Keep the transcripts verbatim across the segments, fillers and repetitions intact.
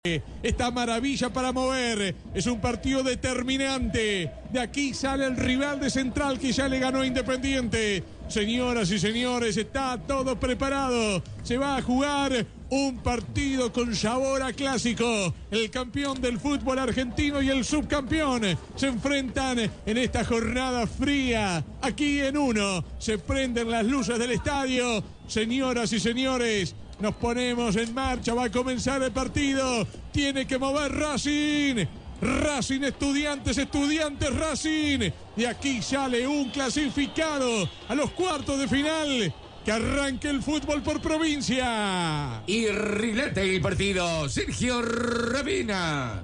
Esta maravilla para mover, es un partido determinante. De aquí sale el rival de Central que ya le ganó a Independiente. Señoras y señores, está todo preparado. Se va a jugar un partido con sabor a clásico. El campeón del fútbol argentino y el subcampeón se enfrentan en esta jornada fría. Aquí en uno se prenden las luces del estadio. Señoras y señores, nos ponemos en marcha, va a comenzar el partido. Tiene que mover Racing. Racing, Estudiantes, Estudiantes, Racing. De aquí sale un clasificado a los cuartos de final. Que arranque el fútbol por provincia. Y rilete el partido, Sergio Rabina.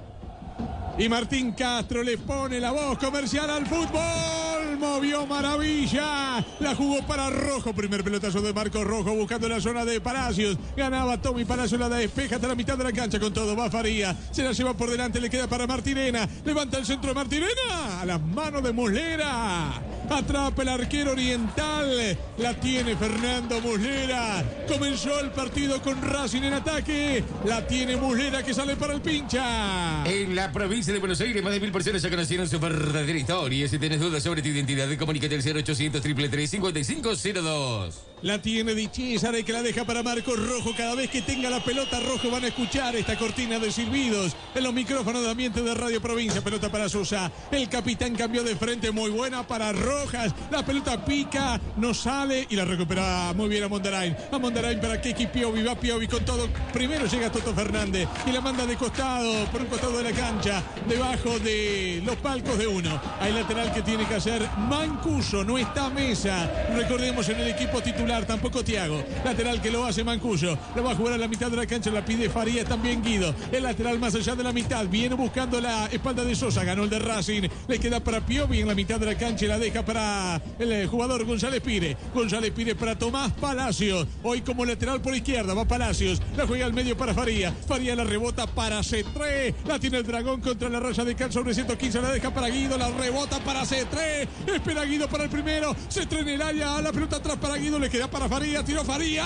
Y Martín Castro le pone la voz comercial al fútbol. Movió maravilla. La jugó para Rojo. Primer pelotazo de Marcos Rojo buscando la zona de Palacios. Ganaba Tommy Palacios, la despeja hasta la mitad de la cancha. Con todo va Faría. Se la lleva por delante. Le queda para Martirena. Levanta el centro de Martirena. A las manos de Muslera. Atrapa el arquero oriental. La tiene Fernando Muslera. Comenzó el partido con Racing en ataque. La tiene Muslera que sale para el pincha. En la provincia de Buenos Aires, más de mil personas ya conocieron su verdadera historia. Si tienes dudas sobre tu identidad, comunícate al cero ochocientos, treinta y tres, cincuenta y cinco cero dos. La tiene Di Cesare que la deja para Marcos Rojo. Cada vez que tenga la pelota, Rojo van a escuchar esta cortina de silbidos en los micrófonos de ambiente de Radio Provincia. Pelota para Sosa. El capitán cambió de frente, muy buena para Rojas. La pelota pica, no sale y la recupera muy bien a Mondarain. A Mondarain para Keki Piovi, va Piovi con todo. Primero llega Toto Fernández y la manda de costado, por un costado de la cancha, debajo de los palcos de uno. Hay lateral que tiene que hacer Mancuso, no está Mesa. Recordemos en el equipo titular, tampoco Thiago. Lateral que lo hace Mancuso. Lo va a jugar a la mitad de la cancha, la pide Faría, también Guido. El lateral más allá de la mitad, viene buscando la espalda de Sosa, ganó el de Racing. Le queda para Piovi en la mitad de la cancha y la deja para el jugador González Pire. González Pire para Tomás Palacios. Hoy como lateral por izquierda va Palacios. La juega al medio para Faría. Faría la rebota para Cetré. La tiene el Dragón contra la raya de Cal sobre ciento quince. La deja para Guido. La rebota para Cetré. Espera Guido para el primero. Cetré en el área. La pelota atrás para Guido. Le queda para Faría. Tiró Faría.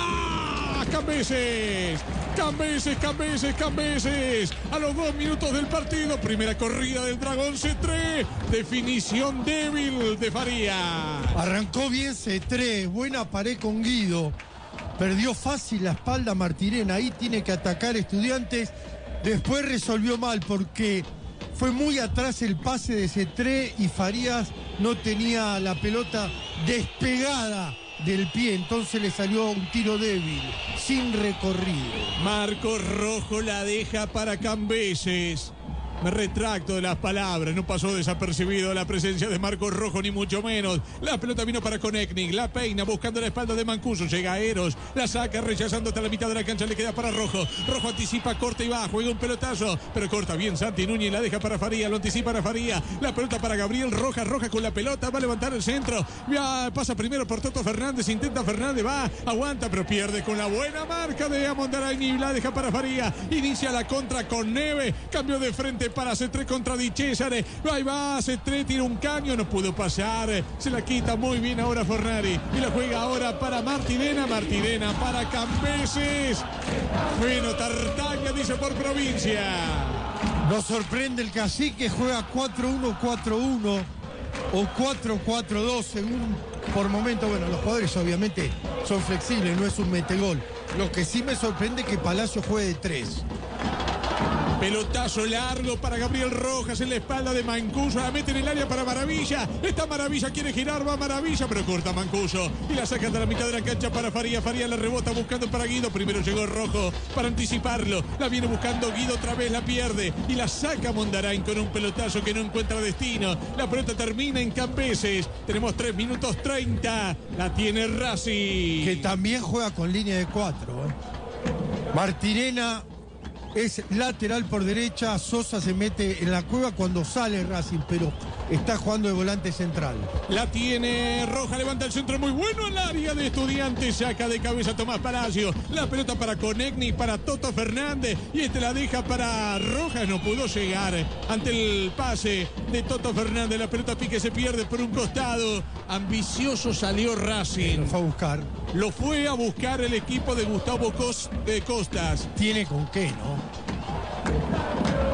Cambeses. Cambeses, Cambeses, Cambeses. A los dos minutos del partido. Primera corrida del Dragón Cetré. Definición débil de Faría. Arrancó bien Cetré. Buena pared con Guido. Perdió fácil la espalda Martirena. Ahí tiene que atacar Estudiantes. Después resolvió mal porque fue muy atrás el pase de Cetré y Farías no tenía la pelota despegada del pie, entonces le salió un tiro débil, sin recorrido. Marcos Rojo la deja para Cambeses. Me retracto de las palabras, no pasó desapercibido la presencia de Marcos Rojo, ni mucho menos. La pelota vino para Konechny, la peina buscando la espalda de Mancuso, llega Eros, la saca rechazando hasta la mitad de la cancha, le queda para Rojo. Rojo anticipa, corta y va, juega un pelotazo, pero corta bien Santi Núñez, la deja para Faría, lo anticipa para Faría. La pelota para Gabriel Rojas, Rojas con la pelota, va a levantar el centro, ya pasa primero por Toto Fernández, intenta Fernández, va, aguanta, pero pierde con la buena marca de Amondarain y la deja para Faría. Inicia la contra con Neve, cambio de frente para Cetré contra Di Cesare. Ahí va Cetré, tira un caño, no pudo pasar. Se la quita muy bien ahora Fornari. Y la juega ahora para Martirena. Martirena para Cambeses. Bueno, Tartaglia dice por provincia. Nos sorprende el Cacique, juega cuatro uno cuatro uno o cuatro cuatro dos según por momento. Bueno, los jugadores obviamente son flexibles, no es un metegol. Lo que sí me sorprende es que Palacio juegue de tres. Pelotazo largo para Gabriel Rojas en la espalda de Mancuso. La mete en el área para Maravilla. Esta Maravilla quiere girar, va Maravilla, pero corta Mancuso. Y la saca de la mitad de la cancha para Faría. Faría la rebota buscando para Guido. Primero llegó Rojo para anticiparlo. La viene buscando Guido, otra vez la pierde. Y la saca Mondarain con un pelotazo que no encuentra destino. La pelota termina en Cambeses. Tenemos tres minutos treinta. La tiene Racing. Que también juega con línea de cuatro. ¿eh? Martirena es lateral por derecha, Sosa se mete en la cueva cuando sale Racing, pero está jugando de volante central. La tiene Roja, levanta el centro muy bueno al área de Estudiantes, saca de cabeza Tomás Palacio, la pelota para Konechny, para Toto Fernández, y este la deja para Rojas, no pudo llegar ante el pase de Toto Fernández, la pelota pique, se pierde por un costado, ambicioso salió Racing. Lo fue a buscar. Lo fue a buscar el equipo de Gustavo Cos, de Costas. Tiene con qué, ¿no?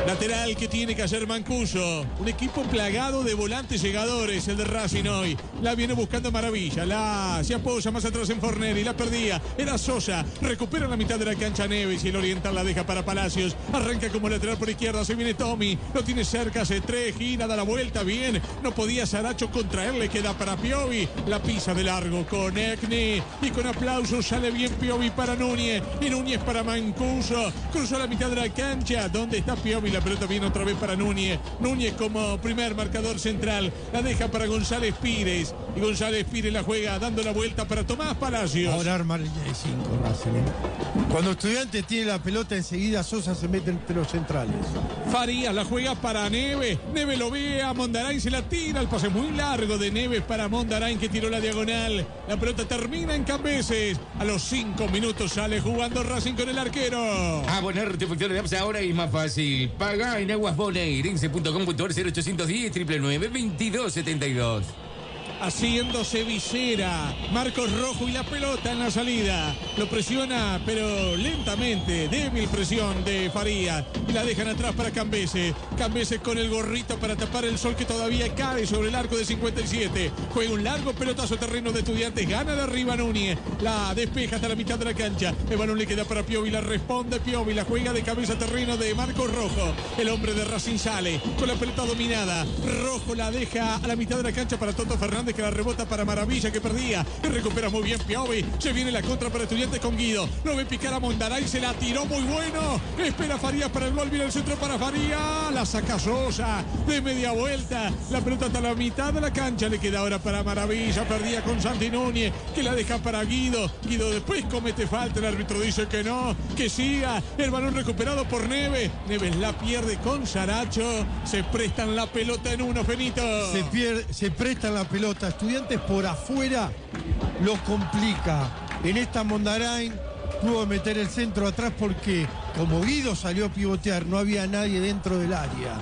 Lateral que tiene que hacer Mancuso. Un equipo plagado de volantes llegadores, el de Racing hoy. La viene buscando Maravilla. La se apoya más atrás en Fornelli. La perdía. Era Sosa. Recupera la mitad de la cancha Neves y el oriental la deja para Palacios. Arranca como lateral por izquierda. Se viene Tommy. Lo tiene cerca. Se tres. Gira. Da la vuelta. Bien. No podía Saracho contra él. Le queda para Piovi. La pisa de largo con Ekni. Y con aplausos sale bien Piovi para Núñez. Y Núñez para Mancuso. Cruzó la mitad de la cancha. ¿Dónde está Piovi? La pelota viene otra vez para Núñez. Núñez como primer marcador central. La deja para González Pires. Y González Pires la juega dando la vuelta para Tomás Palacios. Ahora arma línea de cinco, Racing, ¿eh? Cuando Estudiantes tiene la pelota, enseguida Sosa se mete entre los centrales. Farías la juega para Neves. Neves lo ve a Mondarain, se la tira. El pase muy largo de Neves para Mondarain, que tiró la diagonal. La pelota termina en Cambeses. A los cinco minutos sale jugando Racing con el arquero. Abonarte factor de apps ahora es más fácil. Paga en Aguas Bonaerense punto com punto ar cero ochocientos diez, nueve nueve nueve, veintidós setenta y dos. Haciéndose visera, Marcos Rojo y la pelota en la salida. Lo presiona, pero lentamente. Débil presión de Farías. Y la dejan atrás para Cambeses. Cambeses con el gorrito para tapar el sol que todavía cae sobre el arco de cincuenta y siete. Juega un largo pelotazo terreno de Estudiantes. Gana de arriba Núñez. La despeja hasta la mitad de la cancha. El balón le queda para Piovi. La responde Piovi. La juega de cabeza terreno de Marcos Rojo. El hombre de Racing sale con la pelota dominada. Rojo la deja a la mitad de la cancha para Toto Fernández, que la rebota para Maravilla, que perdía. Y recupera muy bien Piovi. Se viene la contra para Estudiantes con Guido. Lo ve picar a Mondarain. Se la tiró muy bueno. Espera Farías para el gol. Viene el centro para Farías. La saca Sosa de media vuelta. La pelota hasta la mitad de la cancha. Le queda ahora para Maravilla. Perdía con Santi Núñez, que la deja para Guido. Guido después comete falta. El árbitro dice que no, que siga. El balón recuperado por Neves. Neves la pierde con Saracho. Se prestan la pelota en uno, Benito. Se, pierde, se prestan la pelota. Estudiantes por afuera lo complica. En esta Mondarain pudo meter el centro atrás porque como Guido salió a pivotear, no había nadie dentro del área.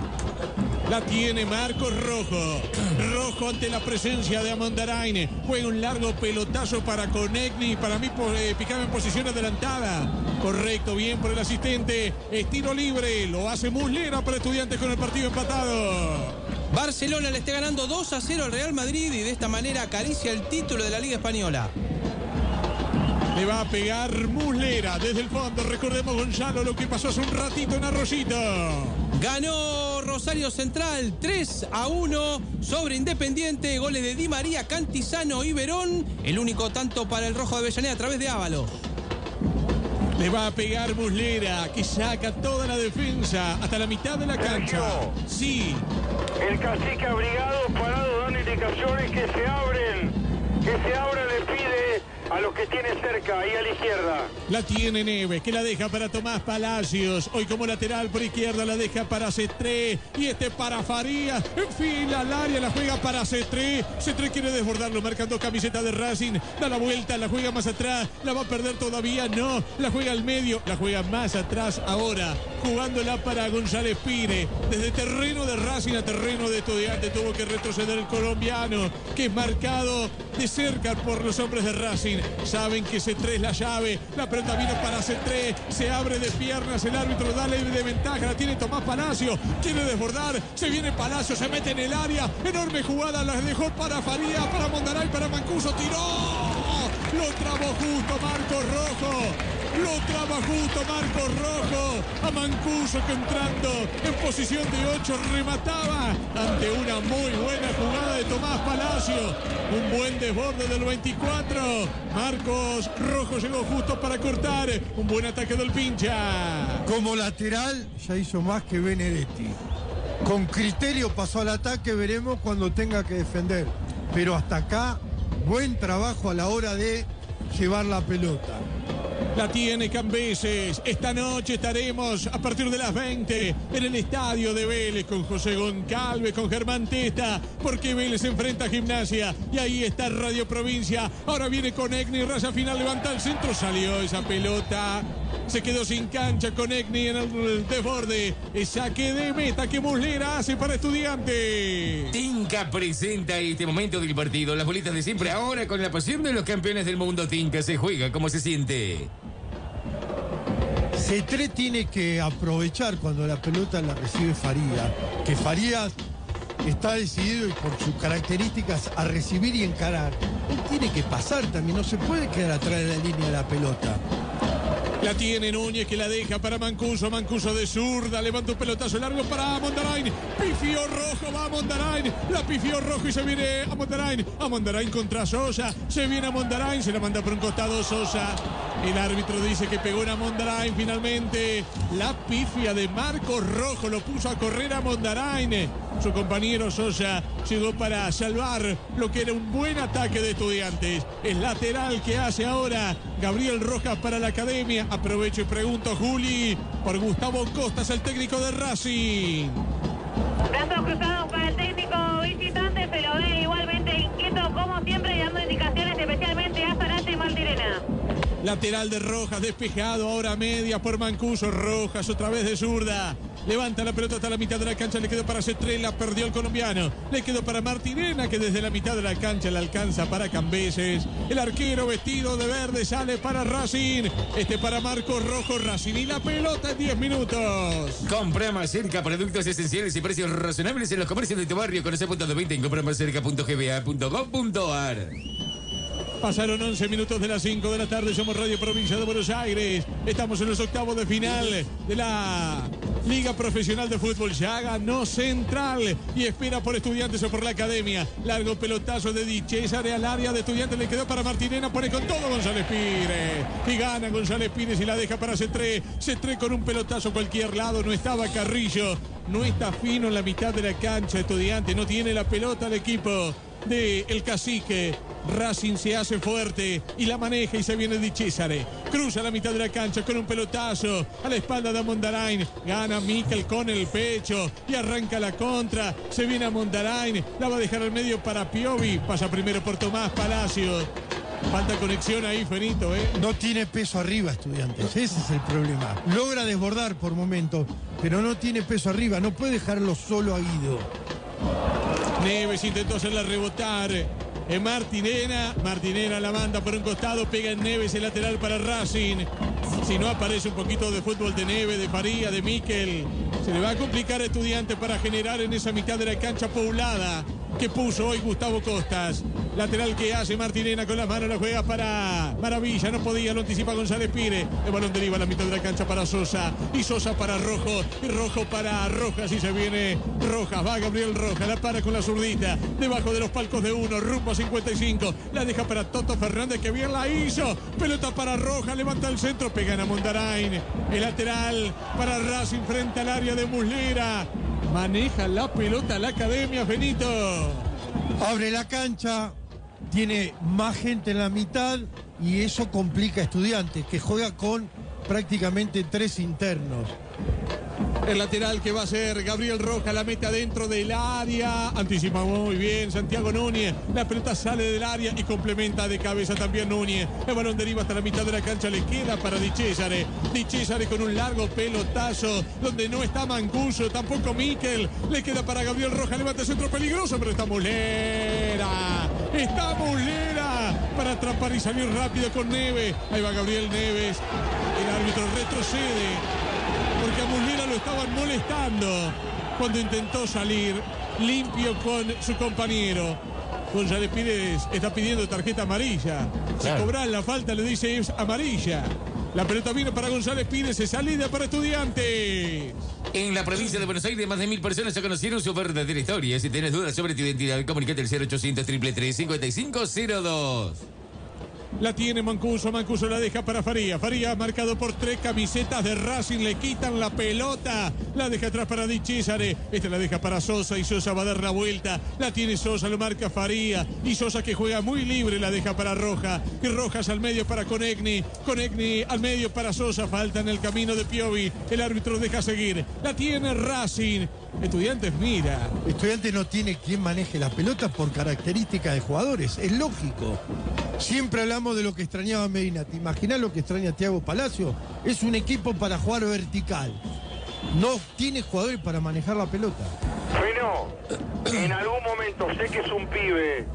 La tiene Marcos Rojo. Rojo ante la presencia de Mondarain. Juega un largo pelotazo para Konechny. Para mí eh, picaba en posición adelantada. Correcto, bien por el asistente. Estilo libre. Lo hace Muslera para Estudiantes con el partido empatado. Barcelona le está ganando dos a cero al Real Madrid y de esta manera acaricia el título de la Liga Española. Le va a pegar Muslera desde el fondo. Recordemos, Gonzalo, lo que pasó hace un ratito en Arroyito. Ganó Rosario Central tres a uno sobre Independiente. Goles de Di María, Cantizano y Verón. El único tanto para el Rojo de Avellaneda a través de Ábalos. Le va a pegar Muslera, que saca toda la defensa hasta la mitad de la cancha. Sí. El cacique abrigado parado dando indicaciones que se abren, que se abran, le pide a los que tiene cerca, ahí a la izquierda. La tiene Neves, que la deja para Tomás Palacios. Hoy como lateral por izquierda la deja para Cetré. Y este para Farías. En fin, al área la juega para Cetré. Cetré quiere desbordarlo, marcando camiseta de Racing. Da la vuelta, la juega más atrás. La va a perder todavía, no. La juega al medio, la juega más atrás ahora. Jugándola para González Pires. Desde terreno de Racing a terreno de Estudiantes tuvo que retroceder el colombiano, que es marcado de cerca por los hombres de Racing. Saben que Cetré es la llave. La pelota vino para Cetré. Se abre de piernas. El árbitro da ley de ventaja. La tiene Tomás Palacio. Quiere desbordar. Se viene Palacio. Se mete en el área. Enorme jugada. La dejó para Farías, para Mondarain, para Mancuso. Tiró. Lo trabó justo Marcos Rojo. Lo traba justo Marcos Rojo. A Mancuso, que entrando en posición de ocho remataba ante una muy buena jugada de Tomás Palacio. Un buen desborde del veinticuatro. Marcos Rojo llegó justo para cortar. Un buen ataque del pincha. Como lateral ya hizo más que Benedetti. Con criterio pasó al ataque, veremos cuando tenga que defender. Pero hasta acá, buen trabajo a la hora de llevar la pelota. La tiene Cambeses. Esta noche estaremos a partir de las veinte en el estadio de Vélez con José Goncalves, con Germán Testa, porque Vélez se enfrenta a Gimnasia. Y ahí está Radio Provincia. Ahora viene Konechny, raya final, levanta el centro. Salió esa pelota. Se quedó sin cancha Konechny en el desborde. El saque de meta que Muslera hace para Estudiantes. Tinca presenta este momento del partido. Las bolitas de siempre, ahora con la pasión de los campeones del mundo. Tinca, se juega como se siente. Cetré tiene que aprovechar cuando la pelota la recibe Farías, que Farías está decidido y por sus características a recibir y encarar. Él tiene que pasar también, no se puede quedar atrás de la línea de la pelota. La tiene Núñez, que la deja para Mancuso. Mancuso de zurda, levanta un pelotazo largo para Mondarain. Pifió Rojo, va a Mondarain. La pifió Rojo y se viene a Mondarain. A Mondarain contra Sosa. Se viene a Mondarain, se la manda por un costado Sosa. El árbitro dice que pegó una Mondarain finalmente. La pifia de Marcos Rojo lo puso a correr a Mondarain. Su compañero Sosa llegó para salvar lo que era un buen ataque de Estudiantes. El lateral que hace ahora Gabriel Rojas para la Academia. Aprovecho y pregunto, Juli, por Gustavo Costas, el técnico de Racing. Brazos cruzados para el técnico visitante, se lo ve igualmente inquieto como siempre y dando indicaciones especialmente a Zarate y Martirena. Lateral de Rojas, despejado ahora media por Mancuso. Rojas otra vez de zurda. Levanta la pelota hasta la mitad de la cancha, le quedó para Cetré, la perdió el colombiano. Le quedó para Martirena, que desde la mitad de la cancha la alcanza para Cambeses. El arquero vestido de verde sale para Racing. Este para Marcos Rojo, Racing. Y la pelota en diez minutos. Compra más cerca, productos esenciales y precios razonables en los comercios de tu barrio. Conoce punto de venta en compra más cerca punto g b a punto gov punto a r. Pasaron once minutos de las cinco de la tarde. Somos Radio Provincia de Buenos Aires. Estamos en los octavos de final de la Liga Profesional de Fútbol. Ya ganó Central y espera por Estudiantes o por la Academia. Largo pelotazo de Di Cesare al área de Estudiantes. Le quedó para Martirena. Pone con todo González Pires. Y gana González Pires y la deja para Cetré. Cetré con un pelotazo a cualquier lado. No estaba Carrillo. No está fino en la mitad de la cancha. Estudiantes no tiene la pelota el equipo de El Cacique. Racing se hace fuerte y la maneja y se viene Di Cesare. Cruza la mitad de la cancha con un pelotazo a la espalda de Mondarain. Gana Mikel con el pecho y arranca la contra. Se viene a Mondarain. La va a dejar al medio para Piovi. Pasa primero por Tomás Palacio. Falta conexión ahí, Fenito, ¿eh? No tiene peso arriba, Estudiantes. Ese es el problema. Logra desbordar por momentos, pero no tiene peso arriba. No puede dejarlo solo a Guido. Neves intentó hacerla rebotar. En Martirena, Martirena la manda por un costado, pega en Neves el lateral para Racing. Si no aparece un poquito de fútbol de Neves, de Faría, de Mikel, se le va a complicar a Estudiantes para generar en esa mitad de la cancha poblada que puso hoy Gustavo Costas. Lateral que hace Martirena con las manos, la juega para Maravilla, no podía, lo anticipa González Pires. El balón deriva a la mitad de la cancha para Sosa, y Sosa para Rojo, y Rojo para Rojas, y se viene Rojas, va Gabriel Rojas, la para con la zurdita, debajo de los palcos de uno, rumbo a cincuenta y cinco, la deja para Toto Fernández, que bien la hizo, pelota para Rojas, levanta el centro, pegan a Mondarain, el lateral para Racing frente al área de Muslera, maneja la pelota la Academia, Benito. Abre la cancha, tiene más gente en la mitad y eso complica a Estudiantes, que juega con prácticamente tres internos. El lateral que va a ser Gabriel Rojas, la mete adentro del área, anticipa muy bien Santiago Núñez, la pelota sale del área y complementa de cabeza también Núñez, el balón deriva hasta la mitad de la cancha, le queda para Di Cesare, Di Cesare con un largo pelotazo, donde no está Mancuso, tampoco Mikel, le queda para Gabriel Rojas, levanta el centro peligroso, pero está Muslera, está Muslera, para atrapar y salir rápido con Neves, ahí va Gabriel Neves, el árbitro retrocede, porque a Muslera lo estaban molestando cuando intentó salir limpio con su compañero. González Pires está pidiendo tarjeta amarilla. Si Claro. cobran la falta le dice es amarilla. La pelota vino para González Pires, se salida para Estudiantes. En la provincia de Buenos Aires, más de mil personas ya conocieron su verdadera historia. Si tenés dudas sobre tu identidad, comunícate al cero ochocientos, tres tres tres, cinco cinco cero dos. La tiene Mancuso, Mancuso la deja para Faría. Faría marcado por tres camisetas de Racing, le quitan la pelota. La deja atrás para Di Cesare. Esta la deja para Sosa y Sosa va a dar la vuelta. La tiene Sosa, lo marca Faría. Y Sosa, que juega muy libre, la deja para Rojas. Y Rojas al medio para Conegni. Conegni al medio para Sosa. Falta en el camino de Piovi. El árbitro deja seguir. La tiene Racing. Estudiantes mira. Estudiantes no tiene quien maneje la pelota por características de jugadores, es lógico. Siempre hablamos de lo que extrañaba Medina. ¿Te imaginas lo que extraña Thiago Palacio? Es un equipo para jugar vertical. No tiene jugadores para manejar la pelota. Bueno, en algún momento sé que es un pibe.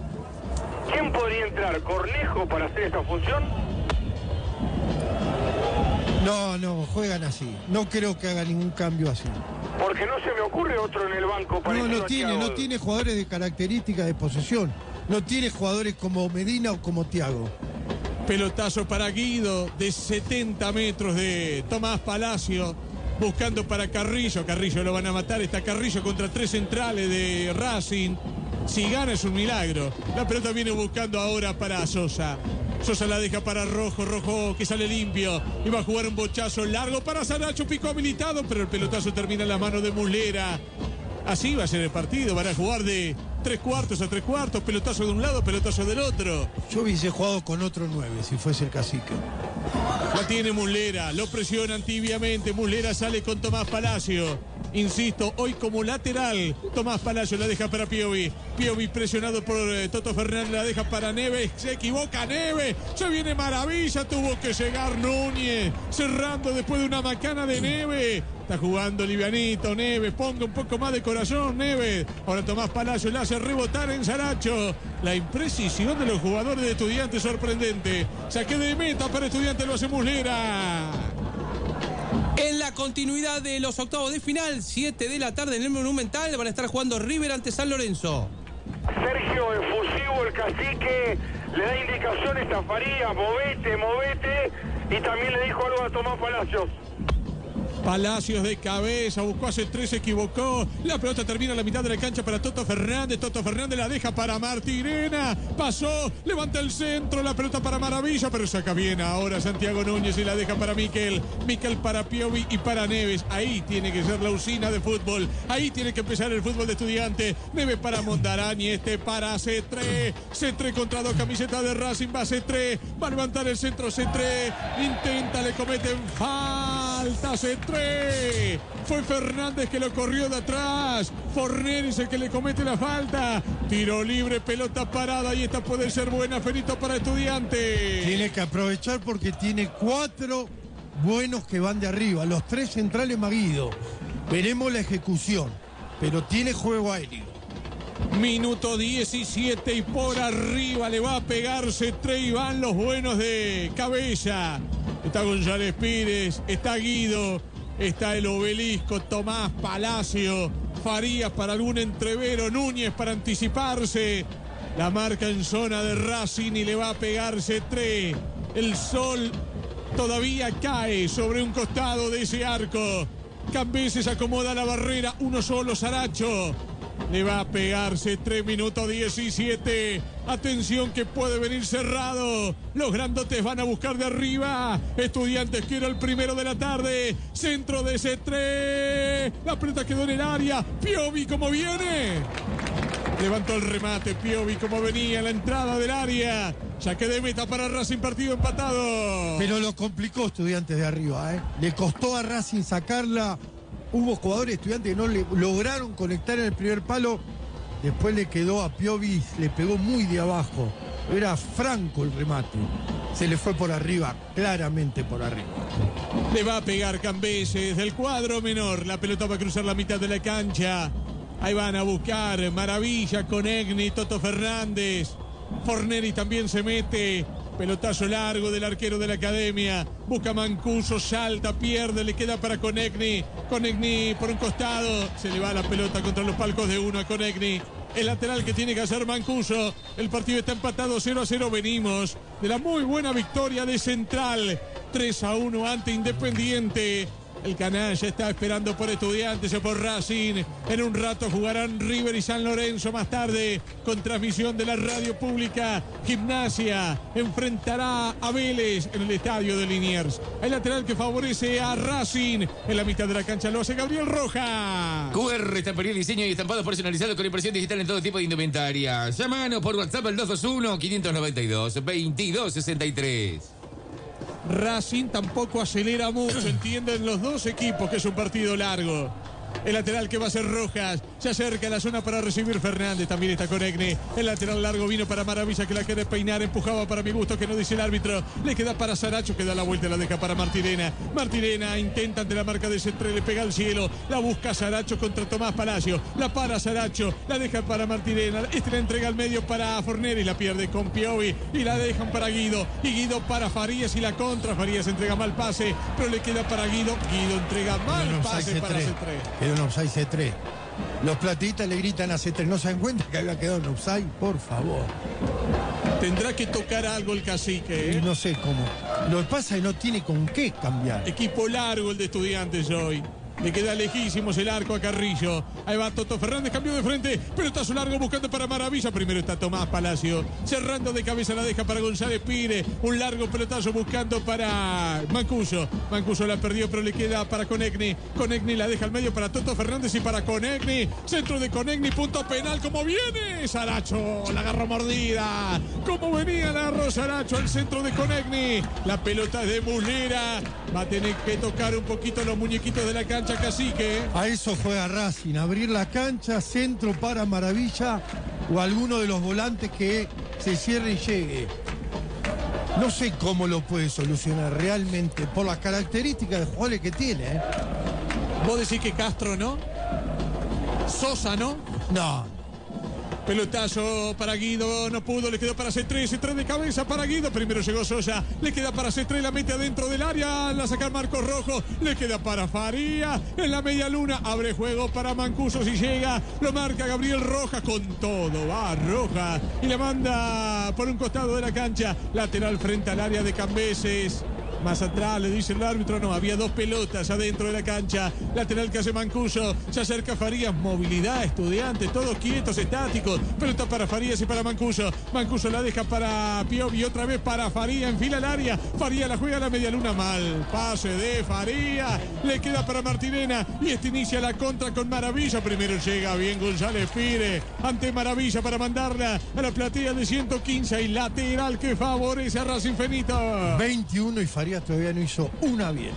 ¿Quién podría entrar? ¿Cornejo para hacer esa función? No, no, juegan así. No creo que haga ningún cambio así. Porque no se me ocurre otro en el banco. No, no tiene, no tiene jugadores de características de posesión. No tiene jugadores como Medina o como Thiago. Pelotazo para Guido de setenta metros de Tomás Palacio. Buscando para Carrillo. Carrillo lo van a matar. Está Carrillo contra tres centrales de Racing. Si gana es un milagro. La pelota viene buscando ahora para Sosa. Sosa la deja para Rojo, Rojo que sale limpio. Y va a jugar un bochazo largo para Saracho, pico habilitado, pero el pelotazo termina en la mano de Muslera. Así va a ser el partido, van a jugar de tres cuartos a tres cuartos, pelotazo de un lado, pelotazo del otro. Yo hubiese jugado con otro nueve, si fuese el Cacique. La tiene Muslera, lo presionan tibiamente, Muslera sale con Tomás Palacio. Insisto, hoy como lateral, Tomás Palacio la deja para Piovi. Piovi presionado por eh, Toto Fernández, la deja para Neves. Se equivoca Neves, se viene maravilla, tuvo que llegar Núñez, cerrando después de una macana de Neves. Está jugando livianito Neves, ponga un poco más de corazón Neves. Ahora Tomás Palacio le hace rebotar en Saracho. La imprecisión de los jugadores de Estudiantes sorprendente. Saque de meta para Estudiantes, lo hace Muslera. En la continuidad de los octavos de final, siete de la tarde en el Monumental, van a estar jugando River ante San Lorenzo. Sergio, efusivo, el Cacique, le da indicaciones a Farías, movete, movete, y también le dijo algo a Tomás Palacios. Palacios de cabeza, buscó hace tres, se equivocó. La pelota termina a la mitad de la cancha para Toto Fernández. Toto Fernández la deja para Martirena. Pasó, levanta el centro, la pelota para Maravilla, pero saca bien ahora Santiago Núñez y la deja para Miquel. Miquel para Piovi y para Neves. Ahí tiene que ser la usina de fútbol. Ahí tiene que empezar el fútbol de Estudiante. Neves para Mondarán y este para Cetré. Cetré contra dos camisetas de Racing. Va Cetré, va a levantar el centro Cetré. Intenta, le cometen falta Cetré. Fue Fernández que lo corrió de atrás. Forneri es el que le comete la falta. Tiro libre, pelota parada y esta puede ser buena, Ferito, para Estudiantes. Tiene que aprovechar porque tiene cuatro buenos que van de arriba. Los tres centrales Maguido. Veremos la ejecución, pero tiene juego aéreo. Minuto diecisiete y por arriba le va a pegarse tres y van los buenos de cabeza. Está González Pires, está Guido, está el Obelisco, Tomás Palacio, Farías para algún entrevero, Núñez para anticiparse. La marca en zona de Racing y le va a pegarse tres. El sol todavía cae sobre un costado de ese arco. Cambeses acomoda la barrera, uno solo, Saracho. Le va a pegarse tres minutos diecisiete. Atención que puede venir cerrado. Los grandotes van a buscar de arriba. Estudiantes quiere el primero de la tarde. Centro de ese tres. La pelota quedó en el área. Piovi como viene. Levantó el remate. Piovi como venía. La entrada del área. Saque de meta para Racing, partido empatado. Pero lo complicó Estudiantes de arriba, ¿eh? Le costó a Racing sacarla. Hubo jugadores Estudiantes que no le lograron conectar en el primer palo. Después le quedó a Piovi, le pegó muy de abajo. Era franco el remate. Se le fue por arriba, claramente por arriba. Le va a pegar Cambeses del cuadro menor. La pelota va a cruzar la mitad de la cancha. Ahí van a buscar Maravilla con Egni, Toto Fernández. Forneri también se mete. Pelotazo largo del arquero de la academia. Busca Mancuso, salta, pierde, le queda para Conegni. Conegni por un costado. Se le va la pelota contra los palcos de uno a Conegni. El lateral que tiene que hacer Mancuso. El partido está empatado cero a cero. Venimos de la muy buena victoria de Central. tres a uno ante Independiente. El canalla está esperando por Estudiantes o por Racing. En un rato jugarán River y San Lorenzo. Más tarde, con transmisión de la radio pública, Gimnasia enfrentará a Vélez en el estadio de Liniers. El lateral que favorece a Racing en la mitad de la cancha lo hace Gabriel Rojas. Q R, estamparía, diseño y estampados personalizados con impresión digital en todo tipo de indumentaria. Llámanos por WhatsApp al dos dos uno, cinco nueve dos, veintidós sesenta y tres. Racing tampoco acelera mucho, entienden los dos equipos que es un partido largo. El lateral que va a ser Rojas, Se acerca a la zona para recibir Fernández. También está Conegni. El lateral largo vino para Maravilla, que la quiere peinar. Empujaba para mi gusto, que no dice el árbitro. Le queda para Saracho, que da la vuelta y la deja para Martirena. Martirena intenta ante la marca de Cetré, le pega al cielo. La busca Saracho contra Tomás Palacio. La para Saracho, la deja para Martirena. Este la entrega al medio para Forneri. La pierde con Piovi y la dejan para Guido. Y Guido para Farías y la contra. Farías entrega mal pase, pero le queda para Guido. Guido entrega mal pase para Cetré. Quedó en offside Cetré. Los platistas le gritan a Cetré. ¿No se dan cuenta que había quedado en offside? Por favor. Tendrá que tocar algo el cacique, ¿eh? No sé cómo. Lo que pasa es que no tiene con qué cambiar. Equipo largo el de Estudiantes hoy. Le queda lejísimos el arco a Carrillo. Ahí va Toto Fernández, cambió de frente. Pelotazo largo buscando para Maravilla. Primero está Tomás Palacio. Cerrando de cabeza la deja para González Pire. Un largo pelotazo buscando para Mancuso. Mancuso la perdió, pero le queda para Conegni. Conegni la deja al medio para Toto Fernández y para Conegni. Centro de Conegni, punto penal. ¿Cómo viene? Saracho, la agarró mordida. ¿Cómo venía? La agarró Saracho al centro de Conegni. La pelota es de Muslera. Va a tener que tocar un poquito los muñequitos de la cancha. Cacique. A eso juega Racing, abrir la cancha, centro para Maravilla o alguno de los volantes que se cierre y llegue. No sé cómo lo puede solucionar realmente por las características de jugadores que tiene. ¿eh? Vos decís que Castro, ¿no? Sosa, ¿no? No. Pelotazo para Guido, no pudo, le quedó para Cetré, Cetré de cabeza para Guido, primero llegó Sosa, le queda para Cetré, la mete adentro del área, la saca Marcos Rojo, le queda para Faría, en la media luna, abre juego para Mancuso si llega, lo marca Gabriel Rojas con todo, va Rojas y la manda por un costado de la cancha, lateral frente al área de Cambeses. Más atrás le dice el árbitro, no, había dos pelotas adentro de la cancha. Lateral que hace Mancuso, se acerca Farías, movilidad, Estudiantes, todos quietos, estáticos. Pelota para Farías y para Mancuso. Mancuso la deja para Piovi, otra vez para Farías, enfila el área. Farías la juega a la media luna, mal. Pase de Farías, le queda para Martirena y este inicia la contra con Maravilla. Primero llega bien González Pire ante Maravilla para mandarla a la platea de ciento quince y lateral que favorece a Racing Fenito. veintiuno y Farías todavía no hizo una bien.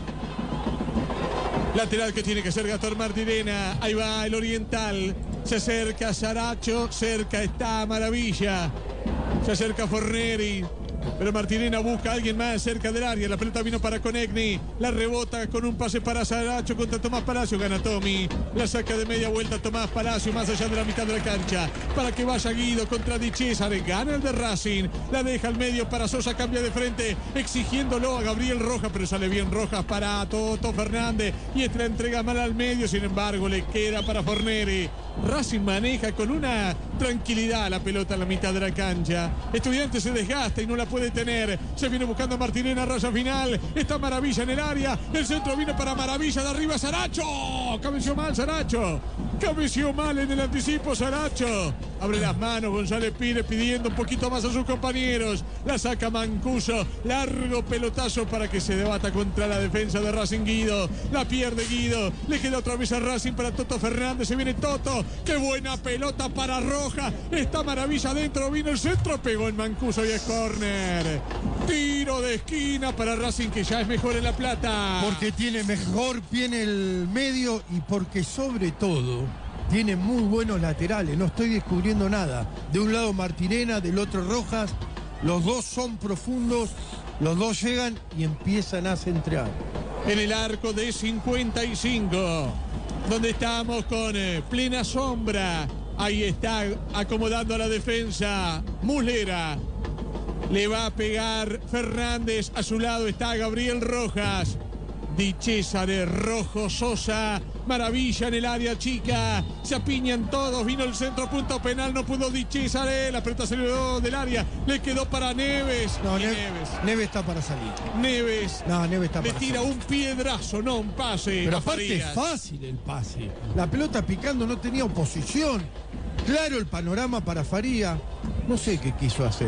Lateral que tiene que ser Gastón Martirena. Ahí va el oriental. Se acerca Saracho. Cerca está Maravilla. Se acerca Forneri. Pero Martirena busca a alguien más cerca del área. La pelota vino para Conegni. La rebota con un pase para Saracho contra Tomás Palacio. Gana Tommy. La saca de media vuelta Tomás Palacio más allá de la mitad de la cancha. Para que vaya Guido contra Di Cesare. Gana el de Racing. La deja al medio para Sosa. Cambia de frente. Exigiéndolo a Gabriel Rojas. Pero sale bien Rojas para Toto Fernández. Y este la entrega mal al medio. Sin embargo le queda para Forneri. Racing maneja con una tranquilidad la pelota en la mitad de la cancha. Estudiantes se desgasta y no la puede tener. Se viene buscando a Martirena, raya final. Está Maravilla en el área. El centro vino para Maravilla. De arriba Saracho. Cabeció mal Saracho. Cabeció mal en el anticipo Saracho. Abre las manos González Pire pidiendo un poquito más a sus compañeros. La saca Mancuso. Largo pelotazo para que se debata contra la defensa de Racing Guido. La pierde Guido. Le queda otra vez a Racing para Toto Fernández. Se viene Toto. Qué buena pelota para Roja. Está Maravilla adentro. Vino el centro. Pegó en Mancuso y es córner. Tiro de esquina para Racing que ya es mejor en La Plata. Porque tiene mejor pie en el medio y porque sobre todo tiene muy buenos laterales. No estoy descubriendo nada. De un lado Martirena, del otro Rojas. Los dos son profundos. Los dos llegan y empiezan a centrar. En el arco de cincuenta y cinco. Donde estamos con eh, plena sombra. Ahí está acomodando a la defensa Muslera. Le va a pegar Fernández. A su lado está Gabriel Rojas. Di Cesare, Rojo, Sosa. Maravilla en el área chica. Se apiñan todos. Vino el centro, punto penal. No pudo Di Cesare. La pelota salió del área. Le quedó para Neves. No, Ne- Neves. Neves. Neves está para salir. Neves. No, Neves está Le para tira salir. un piedrazo, no un pase. Pero a aparte es Farías. fácil el pase. La pelota picando, no tenía oposición. Claro el panorama para Faría. No sé qué quiso hacer.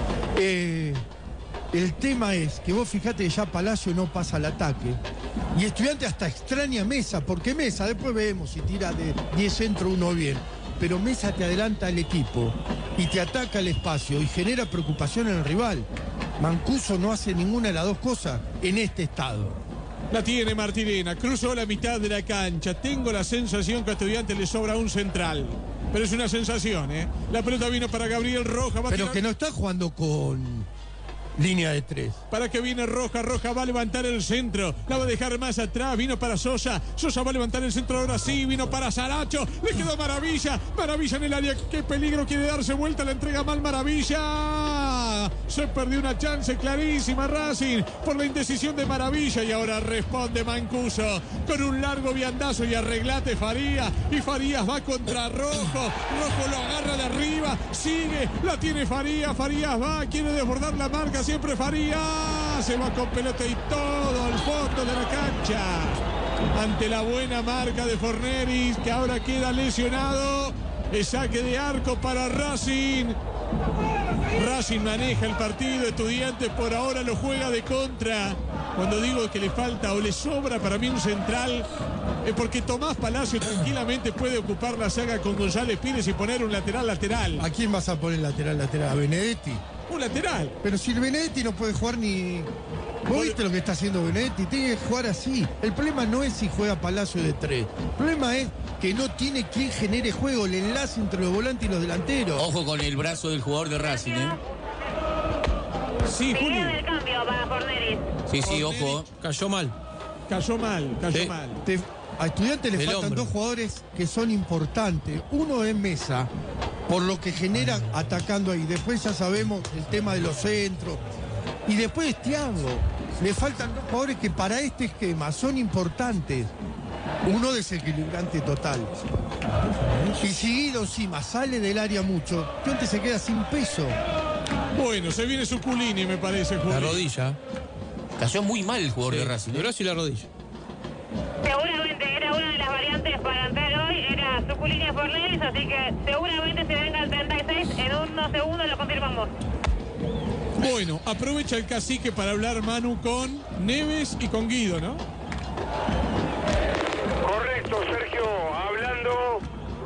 Eh, el tema es que vos fijate que ya Palacio no pasa al ataque. Y Estudiante hasta extraña Mesa, porque Mesa, después vemos si tira de diez centros uno bien. Pero Mesa te adelanta al equipo y te ataca el espacio y genera preocupación en el rival. Mancuso no hace ninguna de las dos cosas en este estado. La tiene Martirena, cruzó la mitad de la cancha. Tengo la sensación que a Estudiantes le sobra un central. Pero es una sensación, ¿eh? La pelota vino para Gabriel Rojas. Pero tirar... que no está jugando con línea de tres. Para que viene Roja, Roja va a levantar el centro. La va a dejar más atrás, vino para Sosa. Sosa va a levantar el centro ahora sí, vino para Saracho. Le quedó Maravilla. Maravilla en el área. Qué peligro, quiere darse vuelta, la entrega mal Maravilla. Se perdió una chance clarísima Racing por la indecisión de Maravilla. Y ahora responde Mancuso con un largo viandazo y arreglate Farías. Y Farías va contra Rojo. Rojo lo agarra de arriba. Sigue, la tiene Farías. Farías va, quiere desbordar la marca. Siempre Farías. Se va con pelota y todo al fondo de la cancha. Ante la buena marca de Forneris, que ahora queda lesionado. El saque de arco para Racing. Racing maneja el partido. Estudiantes por ahora lo juega de contra. Cuando digo que le falta o le sobra para mí un central, es porque Tomás Palacio tranquilamente puede ocupar la saga con González Pires y poner un lateral lateral. ¿A quién vas a poner lateral lateral? ¿A Benedetti? Un lateral. Pero si el Benedetti no puede jugar ni... ¿Vos viste lo que está haciendo Benedetti? Tiene que jugar así. El problema no es si juega Palacio de tres. El problema es que no tiene quien genere juego, el enlace entre los volantes y los delanteros. Ojo con el brazo del jugador de Racing, ¿eh? Sí, Juli. el cambio para Forneris. Sí, sí, ojo. Cayó mal. Cayó mal, cayó Sí. mal. Te- a Estudiantes le El faltan hombro. dos jugadores que son importantes. Uno es Mesa, por lo que genera atacando ahí. Después ya sabemos el tema de los centros. Y después es Thiago. Le faltan dos jugadores que para este esquema son importantes. Uno desequilibrante total. Y si Guido encima sale del área mucho, Estudiantes se queda sin peso. Bueno, se viene Suculini, me parece, Juli. La rodilla. Cayó muy mal el jugador de Racing. El ¿eh? brazo y la rodilla. Seguramente era una de las variantes para entrar hoy, era Suculini Forneris, así que seguramente se venga el treinta y seis, en unos segundos lo confirmamos. Bueno, aprovecha el cacique para hablar Manu con Neves y con Guido, ¿no? Correcto, Sergio, hablando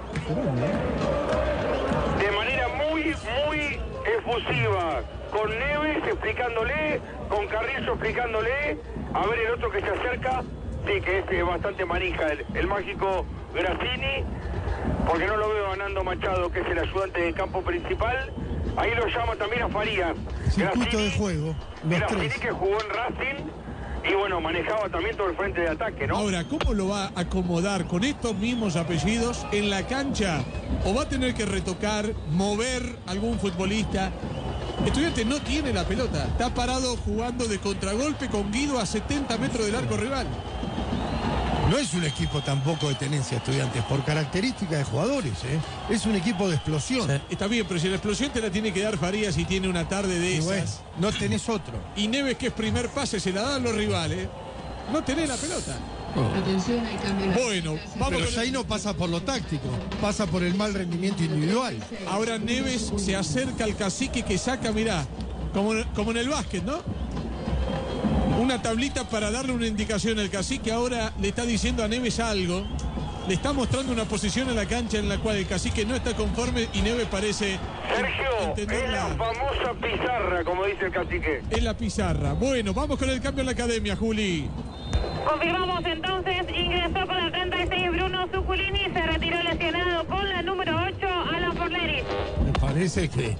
de manera muy, muy efusiva, con Neves explicándole, con Carrizo explicándole, a ver el otro que se acerca, sí, que es eh, bastante manija, el, el mágico Grassini, porque no lo veo ganando Machado, que es el ayudante del campo principal. Ahí lo llama también a Farías. Circuito de juego, los Grassini, tres. que jugó en Racing y bueno, manejaba también todo el frente de ataque, ¿no? Ahora, ¿cómo lo va a acomodar con estos mismos apellidos en la cancha? ¿O va a tener que retocar, mover algún futbolista? Estudiante no tiene la pelota. Está parado jugando de contragolpe con Guido a setenta metros del arco rival. No es un equipo tampoco de tenencia Estudiantes, por características de jugadores, ¿eh? Es un equipo de explosión. Está bien, pero si la explosión te la tiene que dar Farías y tiene una tarde de Y esas. bueno, no tenés otro. Y Neves, que es primer pase, se la dan los rivales. No tenés la pelota. Atención, hay cambio en la Bueno, clasificación. vamos Pero con ya ahí no pasa por lo táctico, pasa por el mal rendimiento individual. Ahora Neves se acerca al cacique que saca, mirá, como, como en el básquet, ¿no? Una tablita para darle una indicación al cacique. Ahora le está diciendo a Neves algo. Le está mostrando una posición en la cancha en la cual el cacique no está conforme y Neves parece Sergio, es entender la la, famosa pizarra, como dice el cacique. es la pizarra. Bueno, vamos con el cambio en la academia, Juli. Confirmamos entonces, ingresó con la treinta y seis Bruno Suculini, se retiró lesionado con la número ocho, Alan Forneris. Me parece que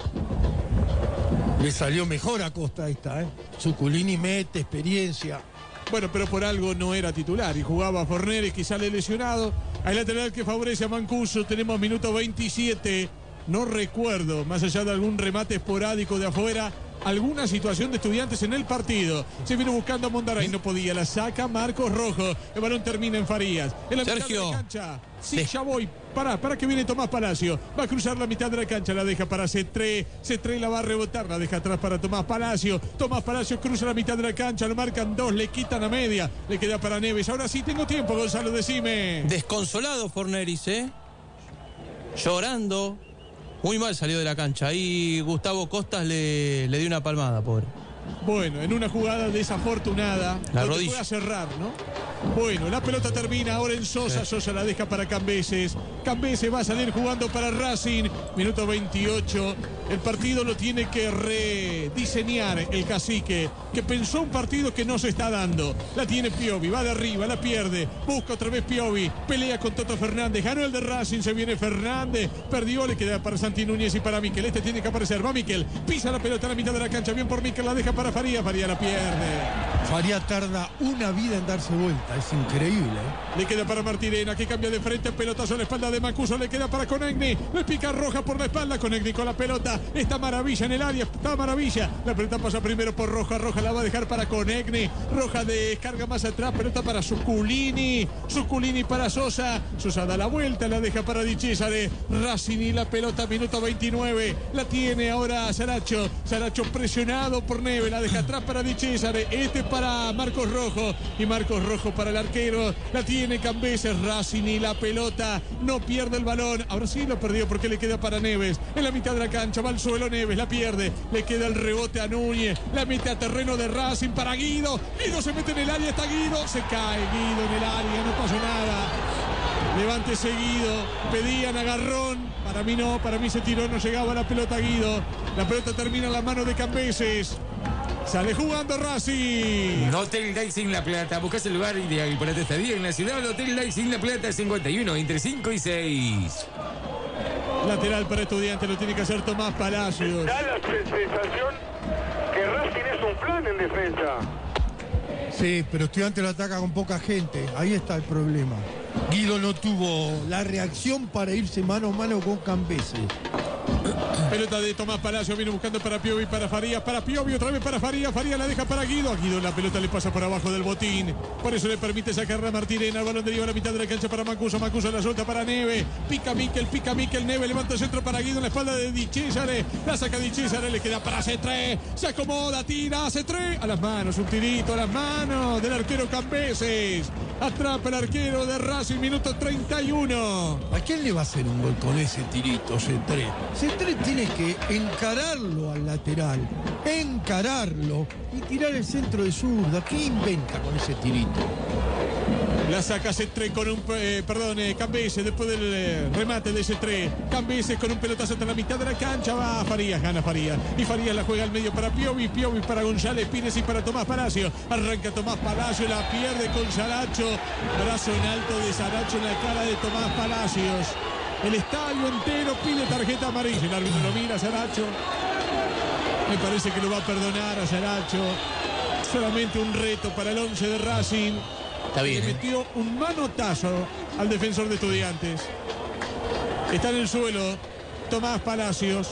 le salió mejor a Costa esta, ¿eh? Suculini mete experiencia. Bueno, pero por algo no era titular y jugaba a Forneris, que sale lesionado. Al lateral que favorece a Mancuso, tenemos minuto veintisiete. No recuerdo, más allá de algún remate esporádico de afuera, alguna situación de Estudiantes en el partido. Se vino buscando a Mondaray, no podía, la saca Marcos Rojo. El balón termina en Farías. En la Sergio. mitad de la cancha. Sí, Sí. ya voy. Pará, para que viene Tomás Palacio. Va a cruzar la mitad de la cancha, la deja para Cetré. Cetré la va a rebotar, la deja atrás para Tomás Palacio. Tomás Palacio cruza la mitad de la cancha, lo marcan dos, le quitan a media. Le queda para Neves. Ahora sí tengo tiempo, Gonzalo, decime. Desconsolado Forneris, ¿eh? Llorando. Muy mal salió de la cancha. Ahí Gustavo Costas le, le dio una palmada, pobre. Bueno, en una jugada desafortunada, La donde rodilla. fue a cerrar, ¿no? Bueno, la pelota termina ahora en Sosa. Sosa la deja para Cambeses. Cambeses va a salir jugando para Racing. Minuto veintiocho. El partido lo tiene que rediseñar el cacique, que pensó un partido que no se está dando. La tiene Piovi, va de arriba, la pierde. Busca otra vez Piovi. Pelea con Toto Fernández. Ganó el de Racing, se viene Fernández. Perdió, le queda para Santi Núñez y para Miquel. Este tiene que aparecer. Va Miquel. Pisa la pelota a la mitad de la cancha. Bien por Miquel, la deja para Faría. Faría la pierde. Faría tarda una vida en darse vuelta. Es increíble. ¿eh? Le queda para Martirena, que cambia de frente. Pelotazo a la espalda de Mancuso. Le queda para Conegni. Le pica Roja por la espalda. Conegni con la pelota. Está Maravilla en el área. Está Maravilla. La pelota pasa primero por Roja. Roja la va a dejar para Conegni. Roja descarga más atrás. Pelota para Zuculini. Zuculini para Sosa. Sosa da la vuelta. La deja para Di Cesare. Racing y la pelota. Minuto veintinueve. La tiene ahora Saracho. Saracho presionado por Neve. La deja atrás para Di Cesare. Este para Marcos Rojo. Y Marcos Rojo para el arquero. La tiene Cambeses. Racing y la pelota. No pierde el balón. Ahora sí lo perdió porque le queda para Neves. En la mitad de la cancha. Va al suelo Neves. La pierde. Le queda el rebote a Núñez. La mete a terreno de Racing para Guido. Guido se mete en el área. Está Guido. Se cae Guido en el área. No pasó nada. Levante seguido. Pedían agarrón. Para mí no. Para mí se tiró. No llegaba la pelota Guido. La pelota termina en la mano de Cambeses. Sale jugando Racing. Hotel Daisy La Plata. Buscas el lugar ideal para tu estadía en la ciudad. El Hotel Daisy La Plata cincuenta y uno entre cinco y seis. Lateral para Estudiantes. Lo tiene que hacer Tomás Palacios. Da la sensación que Racing es un plan en defensa. Sí, pero Estudiantes lo ataca con poca gente. Ahí está el problema. Guido no tuvo la reacción para irse mano a mano con Cambeses. Pelota de Tomás Palacio, viene buscando para Piovi, para Farías, para Piovi, otra vez para Farías, Farías la deja para Guido, a Guido la pelota le pasa por abajo del botín, por eso le permite sacarla a Martirena, el balón deriva a la mitad de la cancha para Mancuso, Mancuso la suelta para Neve, pica Miquel, pica Miquel, Neve levanta el centro para Guido en la espalda de Di Cesare, la saca Di Cesare, le queda para C tres, se acomoda, tira, C tres, a las manos, un tirito a las manos del arquero Cambeses, atrapa el arquero de Racing, minuto treinta y uno. ¿A quién le va a hacer un gol con ese tirito C tres? C tres tiene que encararlo al lateral, encararlo y tirar el centro de zurda. ¿Qué inventa con ese tirito? La saca C tres con un, eh, perdón, eh, Cambeses después del eh, remate de C tres. Cambeses con un pelotazo hasta la mitad de la cancha. Va Farías, gana Farías. Y Farías la juega al medio para Piovi. Piovi para González Pires y para Tomás Palacio. Arranca Tomás Palacio, la pierde con Saracho. Brazo en alto de Saracho en la cara de Tomás Palacios. El estadio entero pide tarjeta amarilla. El árbitro lo mira, Saracho. Me parece que lo va a perdonar a Saracho. Solamente un reto para el once de Racing. Está bien. Le metió un manotazo al defensor de Estudiantes. Está en el suelo Tomás Palacios.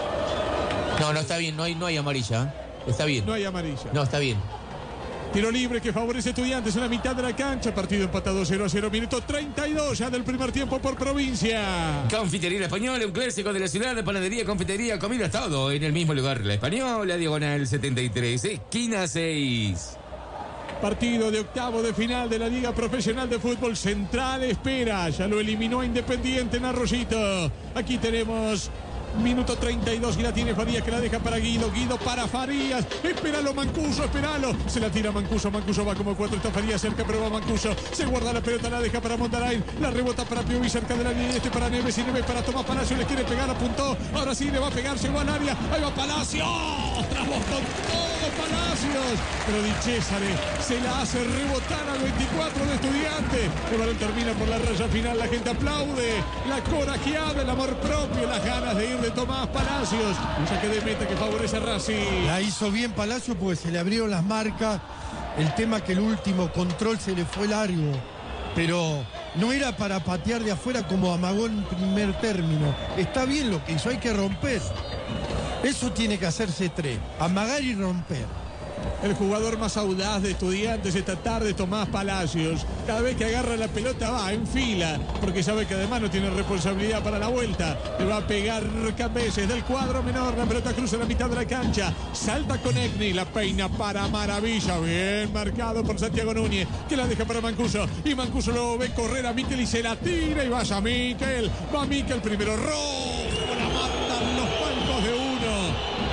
No, no está bien, no hay, no hay amarilla. Está bien. No hay amarilla. No, está bien. Tiro libre que favorece a Estudiantes en la mitad de la cancha. Partido empatado cero a cero. Minuto treinta y dos ya del primer tiempo por provincia. Confitería La Española, un clásico de la ciudad. De panadería, confitería, comida, todo en el mismo lugar. La Española, diagonal setenta y tres, esquina seis. Partido de octavo de final de la Liga Profesional de Fútbol. Central espera. Ya lo eliminó Independiente en Arroyito. Aquí tenemos minuto treinta y dos y la tiene Farías que la deja para Guido. Guido para Farías. Espéralo Mancuso, espéralo. Se la tira Mancuso. Mancuso va como cuatro. Está Farías cerca, pero va Mancuso. Se guarda la pelota, la deja para Mondarain. La rebota para Piovi cerca de la línea. Este para Neves y Neves para Tomás Palacio. Le quiere pegar, apuntó. Ahora sí le va a pegar. Llegó al área. Ahí va Palacio. Trabó con todo Palacios. Pero Di Cesare se la hace rebotar al veinticuatro de Estudiantes. El balón termina por la raya final. La gente aplaude. La corajeada, el amor propio, las ganas de ir de Tomás Palacios. Un saque de meta que favorece a Racing. La hizo bien Palacio porque se le abrieron las marcas. El tema que el último control se le fue largo. Pero no era para patear de afuera como amagó en primer término. Está bien lo que hizo, hay que romper. Eso tiene que hacer C tres, amagar y romper. El jugador más audaz de Estudiantes esta tarde, Tomás Palacios. Cada vez que agarra la pelota va en fila, porque sabe que además no tiene responsabilidad para la vuelta. Le va a pegar Cambeses del cuadro menor. La pelota cruza la mitad de la cancha. Salta con Egni, la peina para Maravilla. Bien marcado por Santiago Núñez, que la deja para Mancuso. Y Mancuso lo ve correr a Miquel y se la tira. Y vaya Miquel. Va Miquel primero. Rojo. La mandan los palcos de uno.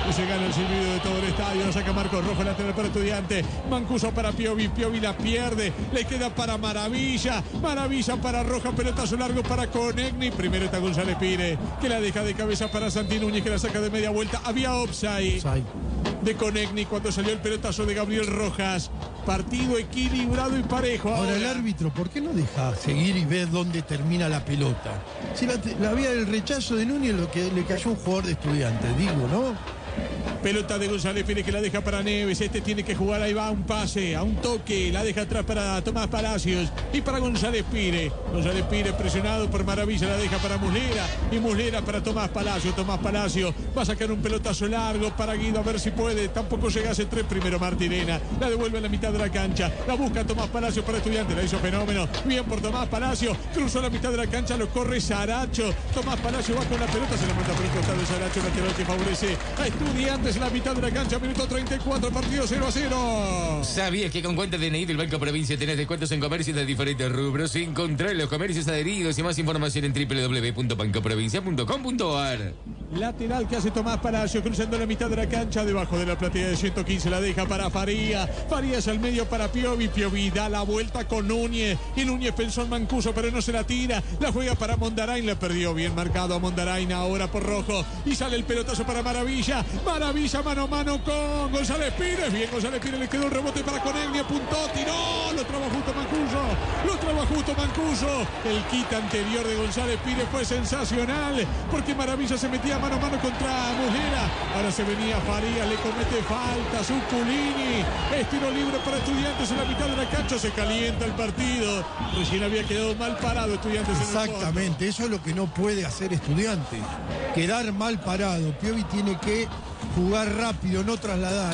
y se gana el silbido de todo el estadio. La saca Marcos Rojo, lateral para Estudiantes. Mancuso para Piovi, Piovi la pierde. Le queda para Maravilla. Maravilla para Roja, pelotazo largo para Conegni. Primero está González Pires, que la deja de cabeza para Santi Núñez, que la saca de media vuelta. Había offside de Conegni cuando salió el pelotazo de Gabriel Rojas. Partido equilibrado y parejo. Ahora, Ahora el árbitro, ¿por qué no deja seguir y ver dónde termina la pelota? Si la, la vía del rechazo de Núñez, lo que le cayó a un jugador de Estudiantes, digo, ¿no? Pelota de González Pires que la deja para Neves. Este tiene que jugar, ahí va, un pase, a un toque. La deja atrás para Tomás Palacios y para González Pires. González Pires presionado por Maravilla, la deja para Muslera. Y Muslera para Tomás Palacios. Tomás Palacios va a sacar un pelotazo largo para Guido, a ver si puede. Tampoco llega a hacer tres primero Martirena. La devuelve a la mitad de la cancha. La busca Tomás Palacios para Estudiantes. La hizo fenómeno. Bien por Tomás Palacios. Cruzó la mitad de la cancha, lo corre Saracho. Tomás Palacios va con la pelota, se la manda por el costado de Saracho, lateral que favorece a Estudiantes. La mitad de la cancha, minuto treinta y cuatro, partido cero a cero. ¿Sabías que con cuenta D N I del Banco Provincia tenés descuentos en comercios de diferentes rubros? Encontrá los comercios adheridos y más información en doble u doble u doble u punto banco provincia punto com punto a r. Lateral que hace Tomás Palacio, cruzando la mitad de la cancha, debajo de la platea de ciento quince, la deja para Faría. Farías al medio para Piovi. Piovi da la vuelta con Núñez. Y Núñez pensó en Mancuso, pero no se la tira. La juega para Mondarain, la perdió bien marcado a Mondarain, ahora por Rojo. Y sale el pelotazo para Maravilla. Maravilla, mano a mano con González Pires. Bien, González Pires, le quedó un rebote para Conegni, apuntó, tiró. Lo trabajó justo Mancuso. Lo trabajó justo Mancuso. El kit anterior de González Pires fue sensacional, porque Maravilla se metía mano a mano contra Muslera. Ahora se venía Farías, le comete falta Zuculini. Es tiro libre para Estudiantes en la mitad de la cancha. Se calienta el partido. Recién había quedado mal parado Estudiantes. Exactamente, en el eso es lo que no puede hacer Estudiantes. Quedar mal parado. Piovi tiene que jugar rápido, no trasladar.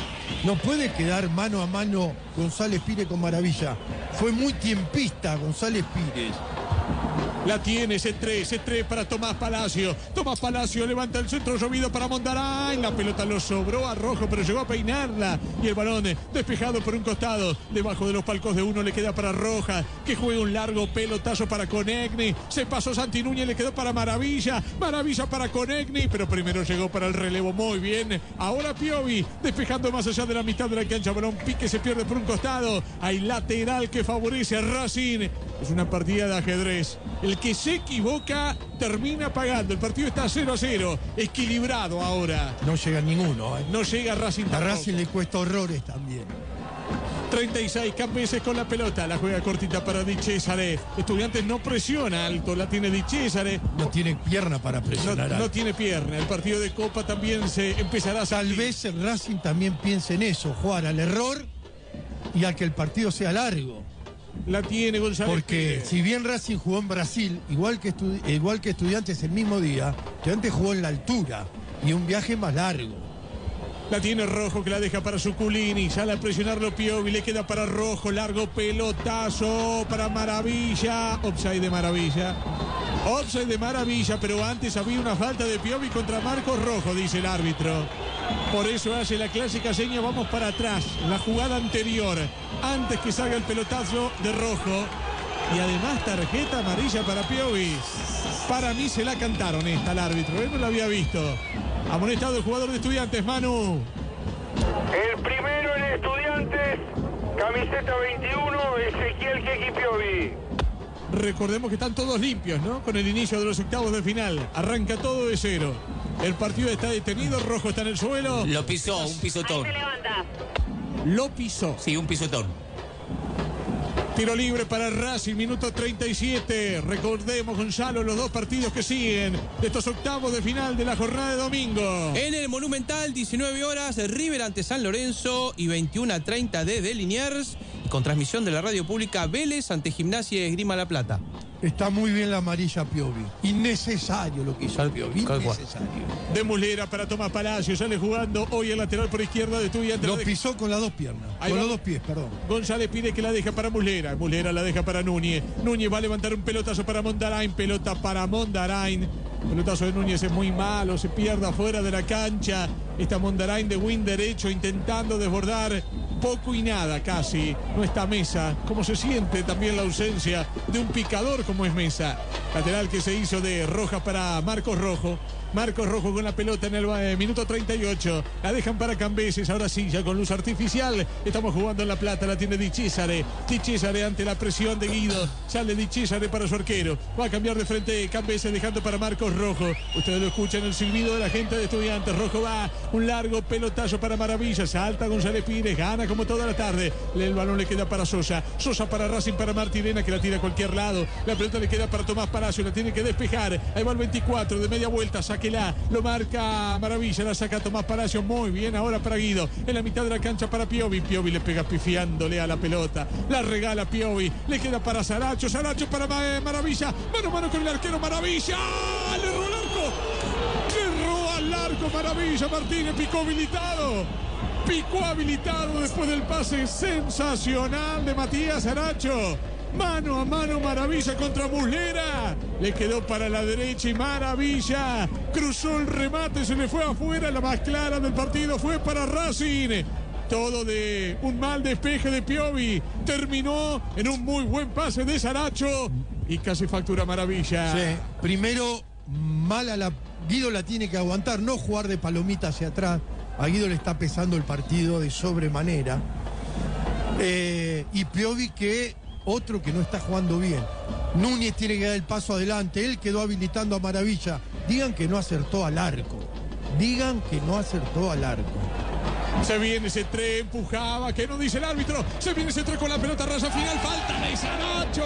No puede quedar mano a mano González Pires con Maravilla. Fue muy tiempista González Pires. La tiene C tres, C tres para Tomás Palacio. Tomás Palacio levanta el centro llovido para Mondarain. La pelota lo sobró a Rojo, pero llegó a peinarla. Y el balón despejado por un costado. Debajo de los palcos de uno le queda para Rojas, que juega un largo pelotazo para Conegni. Se pasó Santi Núñez, le quedó para Maravilla. Maravilla para Conegni, pero primero llegó para el relevo. Muy bien. Ahora Piovi, despejando más allá de la mitad de la cancha. Balón pique, se pierde por un costado. Hay lateral que favorece a Racing. Es una partida de ajedrez. El que se equivoca termina pagando. El partido está cero a cero. Equilibrado ahora. No llega ninguno. ¿eh? No llega Racing tampoco. A Racing le cuesta horrores también. treinta y seis, Campeses con la pelota. La juega cortita para Di Cesare. Estudiantes no presiona alto. La tiene Di Cesare. No tiene pierna para presionar. No, alto. no tiene pierna. El partido de Copa también se empezará a Tal salir. vez el Racing también piense en eso. Jugar al error y a que el partido sea largo. La tiene González Porque Pires. si bien Racing jugó en Brasil, igual que, igual que Estudiantes el mismo día, Estudiantes jugó en la altura y un viaje más largo. La tiene Rojo, que la deja para Zuculini. Sale a presionarlo Piovi, le queda para Rojo. Largo pelotazo para Maravilla. Offside de Maravilla. Offside de Maravilla, pero antes había una falta de Piovi contra Marcos Rojo, dice el árbitro. Por eso hace la clásica seña, vamos para atrás. La jugada anterior, antes que salga el pelotazo de Rojo. Y además tarjeta amarilla para Piovi. Para mí se la cantaron esta al árbitro, él no la había visto. Amonestado el jugador de Estudiantes, Manu. El primero en Estudiantes, camiseta veintiuno, Ezequiel Keki Piovi. Recordemos que están todos limpios, ¿no? Con el inicio de los octavos de final. Arranca todo de cero. El partido está detenido, Rojo está en el suelo. Lo pisó, un pisotón. Ahí se levanta. Lo pisó. Sí, un pisotón. Tiro libre para Racing, minuto treinta y siete. Recordemos, Gonzalo, los dos partidos que siguen de estos octavos de final de la jornada de domingo. En el Monumental, diecinueve horas, River ante San Lorenzo y veintiuno a treinta de Liniers. Con transmisión de la radio pública, Vélez ante Gimnasia y Esgrima La Plata. Está muy bien la amarilla Piovi. Innecesario lo que hizo Piovi. Innecesario. De Muslera para Tomás Palacio. Sale jugando hoy el lateral por izquierda de Estudiantes. Lo pisó con las dos piernas. Ahí con va. los dos pies, perdón. González pide que la deja para Muslera. Muslera la deja para Núñez. Núñez va a levantar un pelotazo para Mondarain. Pelota para Mondarain. Pelotazo de Núñez es muy malo. Se pierde afuera de la cancha. Está Mondarain de win derecho intentando desbordar poco y nada casi. No está Mesa. Como se siente también la ausencia de un picador como es Mesa. Lateral que se hizo de Rojas para Marcos Rojo. Marcos Rojo con la pelota en el eh, minuto treinta y ocho. La dejan para Cambeses. Ahora sí, ya con luz artificial. Estamos jugando en La Plata. La tiene Di Cesare. Di Cesare ante la presión de Guido. Sale Di Cesare para su arquero. Va a cambiar de frente Cambeses, dejando para Marcos Rojo. Ustedes lo escuchan, el silbido de la gente de Estudiantes. Rojo va. Un largo pelotazo para Maravilla. Salta González Pires. Gana como toda la tarde. El balón le queda para Sosa. Sosa para Racing, para Martirena, que la tira a cualquier lado. La pelota le queda para Tomás Palacio. La tiene que despejar. Ahí va el veinticuatro de media vuelta. Sáquela. Lo marca Maravilla. La saca Tomás Palacio. Muy bien ahora para Guido. En la mitad de la cancha para Piovi. Piovi le pega pifiándole a la pelota. La regala Piovi. Le queda para Saracho. Saracho para Maravilla. Mano a mano con el arquero Maravilla. Le erró el arco. Le erró al arco Maravilla. Martínez picó habilitado. Picó habilitado después del pase sensacional de Matías Saracho. Mano a mano Maravilla contra Muslera. Le quedó para la derecha y Maravilla cruzó el remate, se le fue afuera. La más clara del partido fue para Racing. Todo de un mal despeje de Piovi. Terminó en un muy buen pase de Saracho y casi factura Maravilla. Sí, primero mala la... Guido la tiene que aguantar, no jugar de palomita hacia atrás. A Guido le está pesando el partido de sobremanera. Eh, y Piovi que... Otro que no está jugando bien. Núñez tiene que dar el paso adelante. Él quedó habilitando a Maravilla. Digan que no acertó al arco. Digan que no acertó al arco. Se viene ese tres, empujaba. ¿Qué no dice el árbitro? Se viene ese tres con la pelota raya final. Falta de Saracho.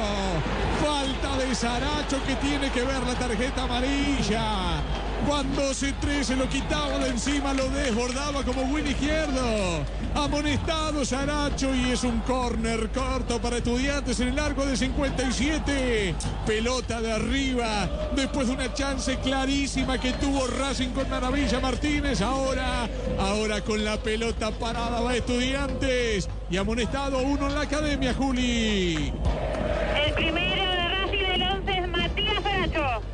Falta de Saracho que tiene que ver la tarjeta amarilla. Cuando C tres se lo quitaba de encima, lo desbordaba como buen izquierdo. Amonestado Saracho y es un córner corto para Estudiantes en el arco de cincuenta y siete. Pelota de arriba después de una chance clarísima que tuvo Racing con Maravilla Martínez. Ahora, ahora con la pelota parada va Estudiantes y amonestado uno en la academia, Juli. El primero de Racing del once es Matías Saracho.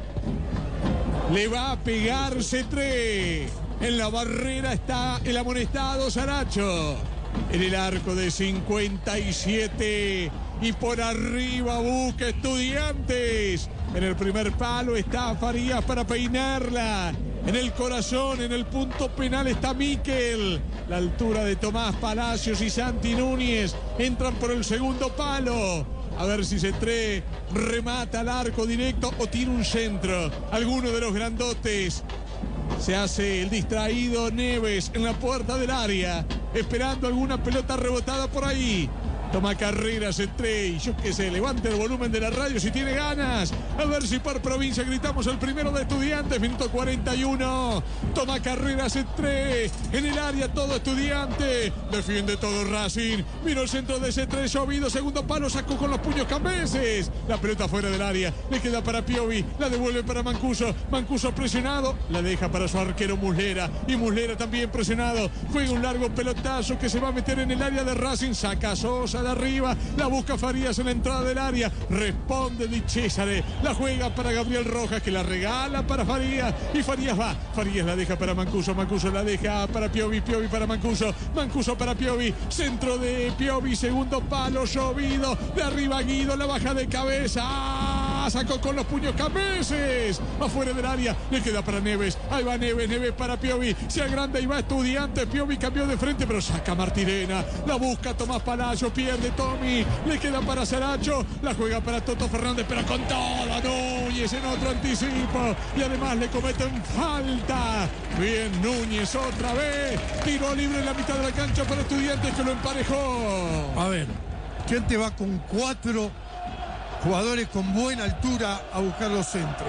Le va a pegar C tres. En la barrera está el amonestado Saracho. En el arco de cincuenta y siete. Y por arriba busca Estudiantes. En el primer palo está Farías para peinarla. En el corazón, en el punto penal está Miquel. La altura de Tomás Palacios y Santi Núñez entran por el segundo palo. A ver si C tres remata al arco directo o tira un centro. Alguno de los grandotes. Se hace el distraído Neves en la puerta del área, esperando alguna pelota rebotada por ahí. Toma carrera C tres, yo que sé, levante el volumen de la radio si tiene ganas. A ver si por provincia gritamos el primero de Estudiantes, minuto cuarenta y uno. Toma carrera C tres, en el área todo Estudiante. Defiende todo Racing. Vino el centro de C tres, llovido, segundo palo, sacó con los puños Cambeses. La pelota fuera del área, le queda para Piovi, la devuelve para Mancuso. Mancuso presionado, la deja para su arquero Muslera. Y Muslera también presionado. Juega un largo pelotazo que se va a meter en el área de Racing. Saca Sosa de arriba, la busca Farías en la entrada del área, responde Di Cesare, la juega para Gabriel Rojas que la regala para Farías y Farías va, Farías la deja para Mancuso, Mancuso la deja para Piovi, Piovi para Mancuso, Mancuso para Piovi, centro de Piovi, segundo palo, llovido, de arriba Guido, la baja de cabeza, ¡ah! Sacó con los puños Cambeses, afuera del área, le queda para Neves, ahí va Neves, Neves para Piovi, se agranda y va Estudiantes, Piovi cambió de frente pero saca Martirena, la busca Tomás Palacio, pierde de Tommy, le queda para Saracho, la juega para Toto Fernández, pero con todo Núñez en otro anticipo y además le cometen falta. Bien Núñez otra vez, tiro libre en la mitad de la cancha para Estudiantes que lo emparejó. A ver, ¿quién te va con cuatro jugadores con buena altura a buscar los centros?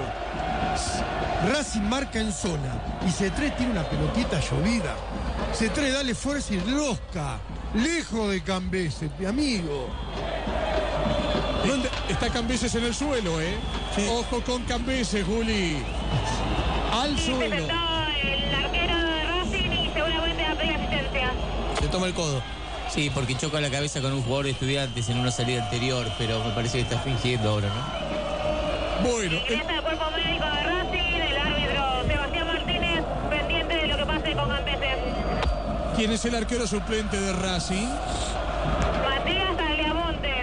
Racing marca en zona y C tres tiene una pelotita llovida. C tres dale fuerza y rosca. Lejos de Cambeses, mi amigo. ¿Dónde está Cambeses en el suelo, eh? Sí. Ojo con Cambeses, Juli. Al Sí, suelo. se sentó el arquero de Racing y seguramente va a pedir asistencia. Se toma el codo. Sí, porque choca la cabeza con un jugador de Estudiantes en una salida anterior, pero me parece que está fingiendo ahora, ¿no? Bueno. el- Ingresa el cuerpo médico de Racing, el árbitro Sebastián Martínez, pendiente de lo que pase con Cambeses. ¿Quién es el arquero suplente de Racing? Matías Tagliamonte.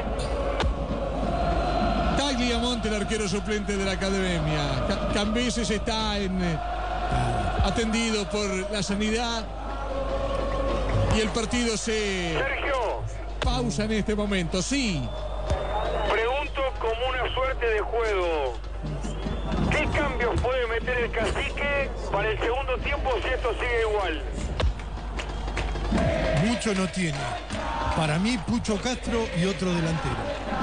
Tagliamonte, el arquero suplente de la academia. Ca- Cambeses está en, eh, atendido por la sanidad y el partido se Sergio, pausa en este momento. Sí, pregunto como una suerte de juego. ¿Qué cambios puede meter el Cacique para el segundo tiempo si esto sigue igual? Mucho no tiene. Para mí, Pucho Castro y otro delantero.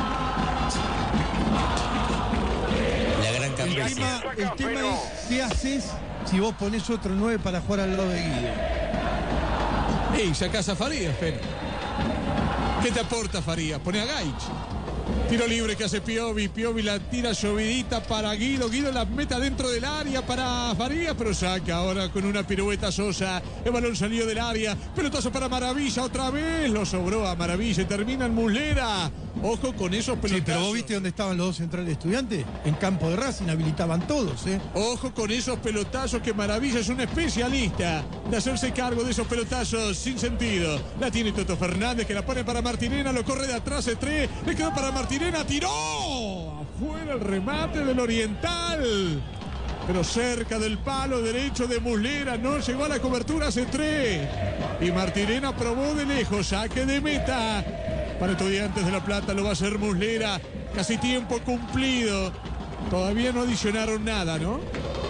La gran El campeona. tema, el tema es qué haces si vos ponés otro nueve para jugar al lado de Guido. ey, sacás a Farías, Fede. ¿Qué te aporta Farías? Pone a Gaich. Tiro libre que hace Piovi. Piovi la tira llovidita para Guido. Guido la meta dentro del área para Farías, pero saca ahora con una pirueta Sosa. El balón salió del área. Pelotazo para Maravilla otra vez. Lo sobró a Maravilla y termina en Muslera. Ojo con esos pelotazos. Sí, pero vos viste dónde estaban los dos centrales estudiantes. En campo de Racing habilitaban todos, ¿eh? Ojo con esos pelotazos que Maravilla es un especialista de hacerse cargo de esos pelotazos sin sentido. La tiene Toto Fernández que la pone para Martinena, lo corre de atrás el tres, le quedó para Martinena, tiró afuera el remate del Oriental. Pero cerca del palo derecho de Muslera, no llegó a la cobertura C tres. Y Martinena probó de lejos, saque de meta. Para Estudiantes de La Plata lo va a hacer Muslera. Casi tiempo cumplido. Todavía no adicionaron nada, ¿no?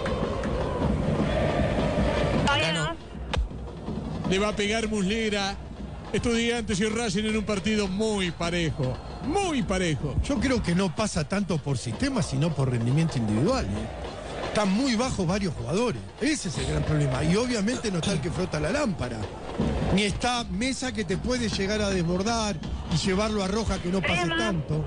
Todavía no. Le va a pegar Muslera. Estudiantes y Racing en un partido muy parejo. Muy parejo. Yo creo que no pasa tanto por sistema, sino por rendimiento individual, ¿eh? Están muy bajos varios jugadores. Ese es el gran problema. Y obviamente no está el que frota la lámpara. Ni está Mesa que te puede llegar a desbordar y llevarlo a Roja que no pase Crema. tanto.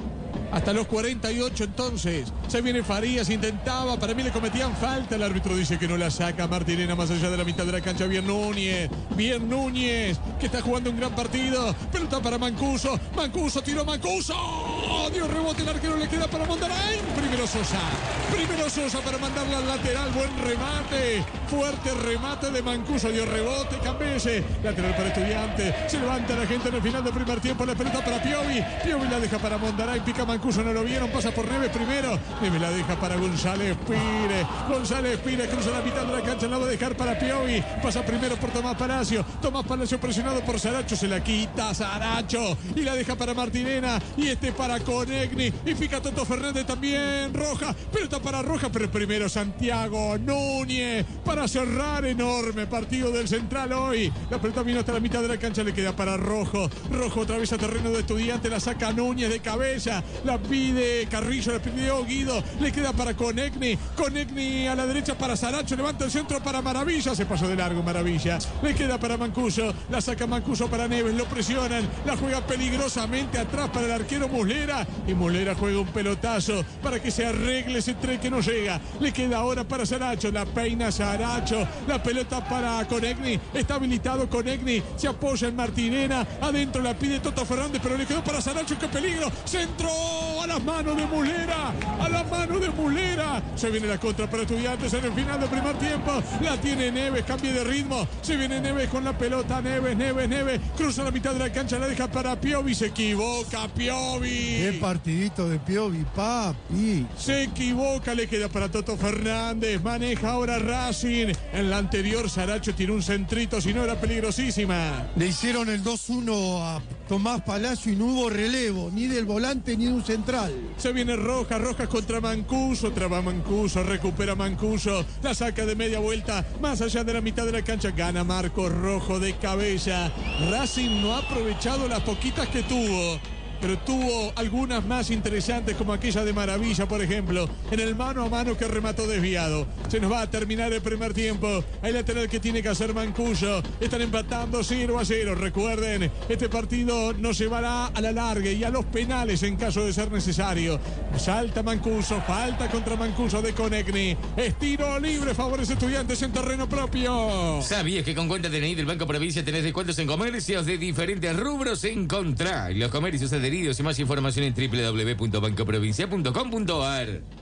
Hasta los cuarenta y ocho entonces. Se viene Farías, intentaba. Para mí le cometían falta. El árbitro dice que no la saca Martinena más allá de la mitad de la cancha. Bien Núñez. Bien Núñez. Que está jugando un gran partido. Pelota para Mancuso. Mancuso tiró Mancuso. Dio rebote. El arquero le queda para Montaray. Primero Sosa. Primero Sosa para mandarla al lateral. Buen remate. Fuerte remate de Mancuso. Dio rebote. Cambese. Lateral para Estudiantes. Se levanta la gente en el final del primer tiempo. La pelota para Piovi. Piovi la deja para Montaray. Pica Mancuso. No lo vieron. Pasa por Neves primero. Neves la deja para González Pires. González Pires cruza la mitad de la cancha. La va a dejar para Piovi. Pasa primero por Tomás Palacio. Tomás Palacio presionado por Saracho. Se la quita Saracho. Y la deja para Martinena. Y este para Conegni. Y pica Toto Fernández también. Roja. Pelota para Roja. Pero primero Santiago Núñez. Para cerrar. Enorme partido del Central hoy. La pelota vino hasta la mitad de la cancha. Le queda para Rojo. Rojo otra vez a terreno de Estudiante. La saca Núñez de cabeza. La pide Carrillo. La pidió Guido. Le queda para Conegni. Conegni a la derecha para Saracho. Levanta el centro para Maravilla. Se pasó de largo Maravilla. Le queda para Mancuso. La saca Mancuso para Neves. Lo presionan. La juega peligrosamente atrás para el arquero Muslera. Y Muslera juega un pelotazo para que se arregle ese tren que no llega. Le queda ahora para Saracho. La peina Saracho. La pelota para Conegni. Está habilitado Conegni. Se apoya en Martinena. Adentro la pide Toto Fernández. Pero le quedó para Saracho. ¡Qué peligro! Centro a las manos de Muslera. A las manos de Muslera. Se viene la contra para Estudiantes en el final del primer tiempo. La tiene Neves. Cambie de ritmo. Se viene Neves con la pelota. Neves, Neves, Neves. Cruza la mitad de la cancha. La deja para Piovi. Se equivoca Piovi. Qué partidito de Piovi, papi. Se equivoca. Le queda para Toto Fernández. Maneja ahora Racing. En la anterior Saracho tiró un centrito. Si no era peligrosísima. Le hicieron el dos uno a Tomás Palacio y no hubo relevo. Ni del volante ni de un central. Se viene Rojas. Rojas contra Mancuso. Traba Mancuso. Recupera Mancuso. La saca de media vuelta. Más allá de la mitad de la cancha. Gana Marcos Rojo de cabeza. Racing no ha aprovechado las poquitas que tuvo. Pero tuvo algunas más interesantes como aquella de Maravilla, por ejemplo, en el mano a mano que remató desviado. Se nos va a terminar el primer tiempo. Hay lateral que tiene que hacer Mancuso. Están empatando cero a cero. Recuerden, este partido nos llevará a la larga y a los penales en caso de ser necesario. Salta Mancuso, falta contra Mancuso de Conegni. Estiro libre, favorece Estudiantes en terreno propio. ¿Sabías que con cuenta D N I del Banco Provincia tenés descuentos en comercios de diferentes rubros? Encontrá los comercios adheridos y más información en doble u doble u doble u punto banco provincia punto com punto a r.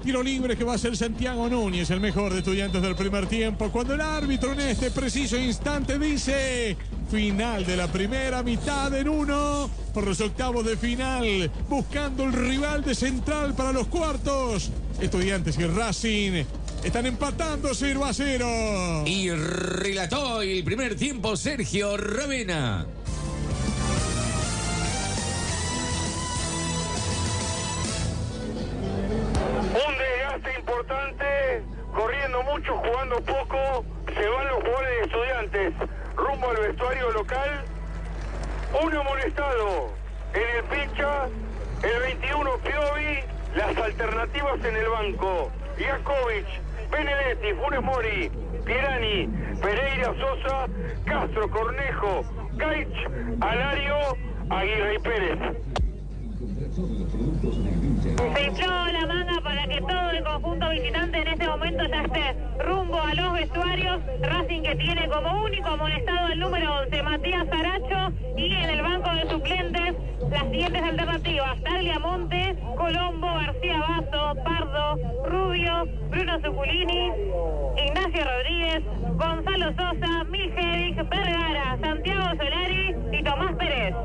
Tiro libre que va a ser Santiago Núñez, el mejor de Estudiantes del primer tiempo. Cuando el árbitro en este preciso instante dice final de la primera mitad en uno por los octavos de final, buscando el rival de Central para los cuartos. Estudiantes y Racing están empatando cero a cero. Y relató el primer tiempo Sergio Ravena. Un desgaste importante, corriendo mucho, jugando poco, se van los jugadores de Estudiantes rumbo al vestuario local. Un amonestado en el pincha, el veintiuno Piovi, las alternativas en el banco: Jakovic, Benedetti, Funes Mori, Pirani, Pereira, Sosa, Castro, Cornejo, Gaich, Alario, Aguirre y Pérez. Se infló la manga para que todo el conjunto visitante en este momento ya esté rumbo a los vestuarios. Racing, que tiene como único amonestado el número once, Matías Aracho, y en el banco de suplentes las siguientes alternativas: Tagliamonte, Colombo, García Basso, Pardo, Rubio, Bruno Zuculini, Ignacio Rodríguez, Gonzalo Sosa, Miljevic, Vergara, Santiago Solari y Tomás Pérez.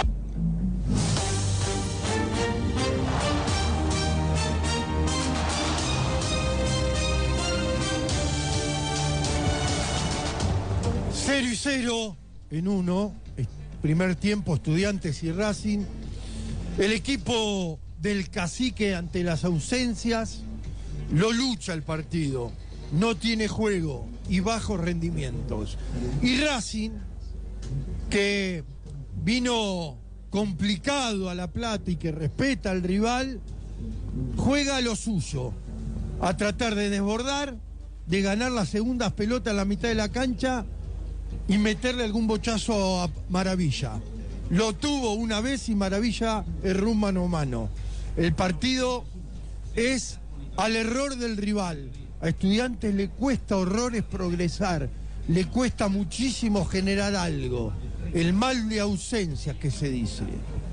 Cero y cero en uno, primer tiempo Estudiantes y Racing. El equipo del Cacique, ante las ausencias, lo lucha el partido, no tiene juego y bajos rendimientos. Y Racing, que vino complicado a La Plata y que respeta al rival, juega a lo suyo, a tratar de desbordar, de ganar las segundas pelotas a la mitad de la cancha y meterle algún bochazo a Maravilla. Lo tuvo una vez y Maravilla erró un mano a mano. El partido es al error del rival. A Estudiantes le cuesta horrores progresar, le cuesta muchísimo generar algo. El mal de ausencia que se dice.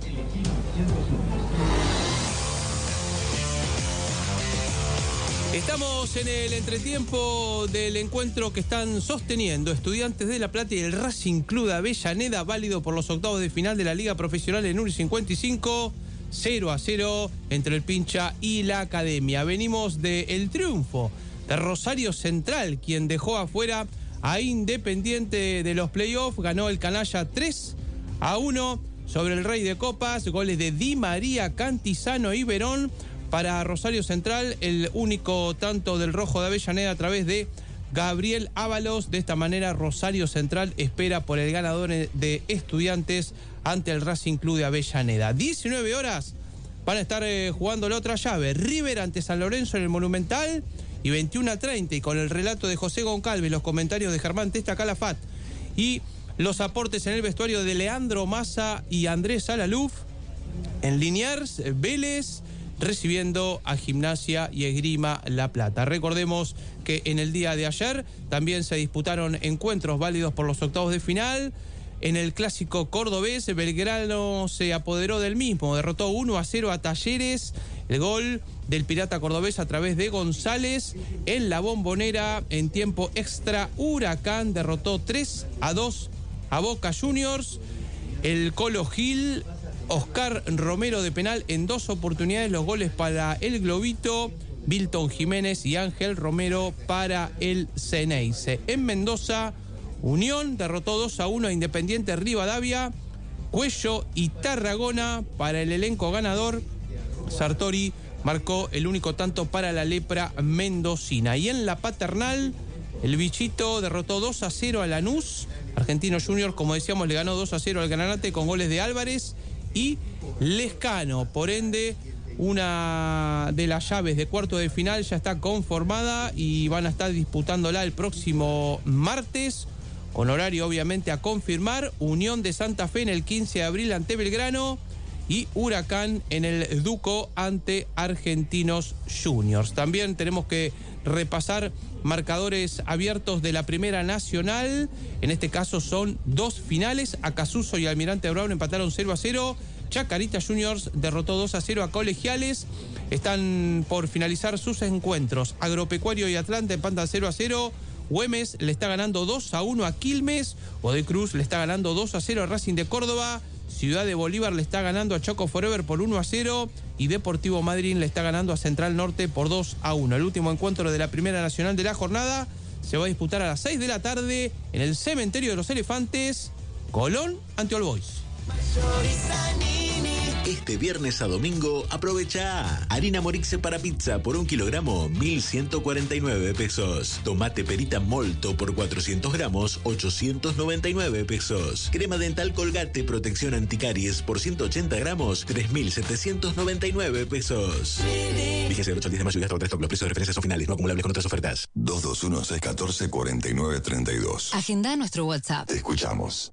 Estamos en el entretiempo del encuentro que están sosteniendo Estudiantes de La Plata y el Racing Club de Avellaneda, válido por los octavos de final de la Liga Profesional en uno y cincuenta y cinco, cero a cero entre el Pincha y la Academia. Venimos del triunfo de Rosario Central, quien dejó afuera a Independiente de los playoffs. Ganó el canalla tres a uno sobre el Rey de Copas, goles de Di María, Cantizano y Verón. Para Rosario Central, el único tanto del Rojo de Avellaneda a través de Gabriel Ábalos. De esta manera, Rosario Central espera por el ganador de Estudiantes ante el Racing Club de Avellaneda. diecinueve horas van a estar eh, jugando la otra llave. River ante San Lorenzo en el Monumental. Y veintiuno a treinta, y con el relato de José Goncalves, los comentarios de Germán Testa Calafat y los aportes en el vestuario de Leandro Massa y Andrés Alaluf, en Liniers, Vélez recibiendo a Gimnasia y Esgrima La Plata. Recordemos que en el día de ayer también se disputaron encuentros válidos por los octavos de final. En el clásico cordobés, Belgrano se apoderó del mismo, derrotó uno a cero a Talleres. El gol del Pirata Cordobés a través de González. En la Bombonera, en tiempo extra, Huracán derrotó tres a dos a Boca Juniors. El Colo Gil, Oscar Romero de penal en dos oportunidades, los goles para el Globito, Milton Jiménez y Ángel Romero para el Ceneice. En Mendoza, Unión derrotó dos a uno a Independiente Rivadavia. Cuello y Tarragona para el elenco ganador. Sartori marcó el único tanto para la lepra mendocina. Y en la Paternal, el Bichito derrotó dos a cero a Lanús. Argentino Junior, como decíamos, le ganó dos a cero al Granate con goles de Álvarez y Lescano. Por ende, una de las llaves de cuarto de final ya está conformada y van a estar disputándola el próximo martes, con horario obviamente a confirmar. Unión de Santa Fe en el quince de abril ante Belgrano y Huracán en el Duco ante Argentinos Juniors. También tenemos que repasar marcadores abiertos de la Primera Nacional. En este caso son dos finales. Acasuso y Almirante Brown empataron cero a cero. Chacarita Juniors derrotó dos a cero a Colegiales. Están por finalizar sus encuentros. Agropecuario y Atlanta empatan cero a cero. Güemes le está ganando dos a uno a Quilmes. Godoy Cruz le está ganando dos a cero a Racing de Córdoba. Ciudad de Bolívar le está ganando a Chaco Forever por uno a cero. Y Deportivo Madrid le está ganando a Central Norte por dos a uno. El último encuentro de la Primera Nacional de la jornada se va a disputar a las seis de la tarde en el Cementerio de los Elefantes. Colón ante All Boys. Este viernes a domingo aprovecha harina Morixe para pizza por un kilogramo mil ciento cuarenta y nueve pesos. Tomate perita molto por cuatrocientos gramos ochocientos noventa y nueve pesos. Crema dental Colgate protección anticaries por ciento ochenta gramos tres mil setecientos noventa y nueve pesos. Fíjese del ocho al diez de mayo y hasta otro stock. Los precios de referencia son finales, no acumulables con otras ofertas. dos dos uno, seis uno cuatro, cuatro nueve tres dos. Agenda nuestro WhatsApp. Te escuchamos.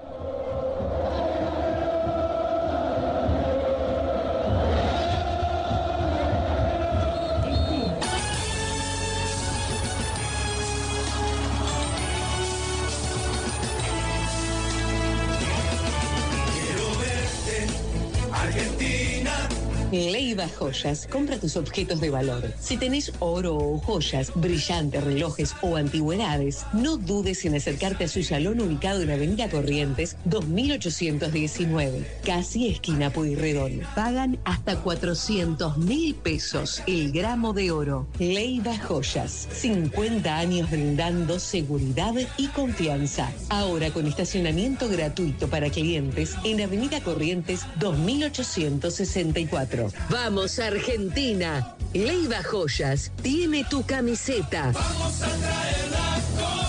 Leiva Joyas, compra tus objetos de valor. Si tenés oro o joyas, brillantes, relojes o antigüedades, no dudes en acercarte a su salón ubicado en Avenida Corrientes dos mil ochocientos diecinueve, casi esquina Pueyrredón. Pagan hasta cuatrocientos mil pesos el gramo de oro. Leiva Joyas, cincuenta años brindando seguridad y confianza. Ahora con estacionamiento gratuito para clientes en Avenida Corrientes dos mil ochocientos sesenta y cuatro. Vamos Argentina, Leiva Joyas tiene tu camiseta. Vamos a traer la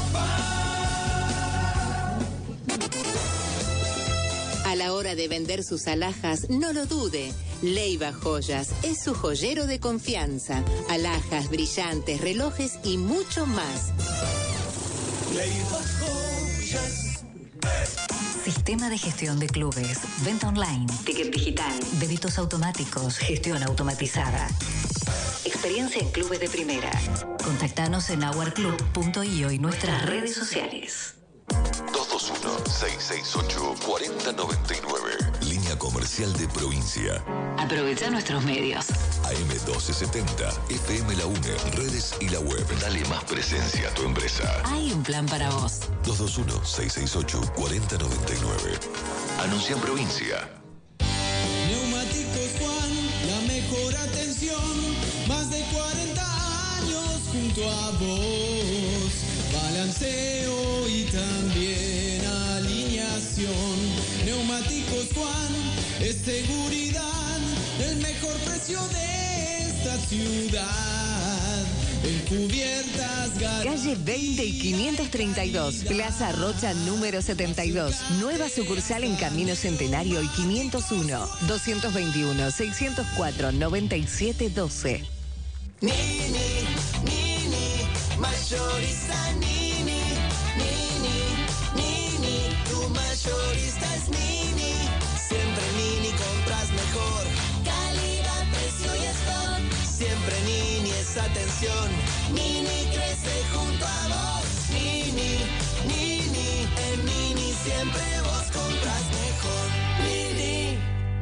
copa. A la hora de vender sus alhajas, no lo dude. Leiva Joyas es su joyero de confianza. Alhajas, brillantes, relojes y mucho más. Leiva Joyas. Sistema de gestión de clubes, venta online, ticket digital, débitos automáticos, gestión automatizada. Experiencia en clubes de primera. Contactanos en our club punto i o y nuestras redes sociales. dos dos uno, seis seis ocho, cuatro cero nueve nueve. Línea comercial de provincia. Aprovecha nuestros medios. A M doce setenta, F M La UNE, redes y la web. Dale más presencia a tu empresa. Hay un plan para vos. dos dos uno, seis seis ocho, cuatro cero nueve nueve. Anuncia en provincia. Neumáticos Juan, la mejor atención. Más de cuarenta años junto a vos. Balanceo y también alineación. Neumáticos Juan, es seguridad, el mejor precio de esta ciudad. En cubiertas, Calle veinte y quinientos treinta y dos, Plaza Rocha número setenta y dos. Nueva sucursal en Camino Centenario y quinientos uno, doscientos veintiuno, seiscientos cuatro, noventa y siete doce. Nini, Nini, mayorista Nini, Nini, Nini, tu mayorista es Nini. Siempre Nini compras mejor. Calidad, precio y stock. Siempre Nini es atención. Nini crece junto a vos. Nini, Nini, en Nini siempre vos compras mejor. Nini.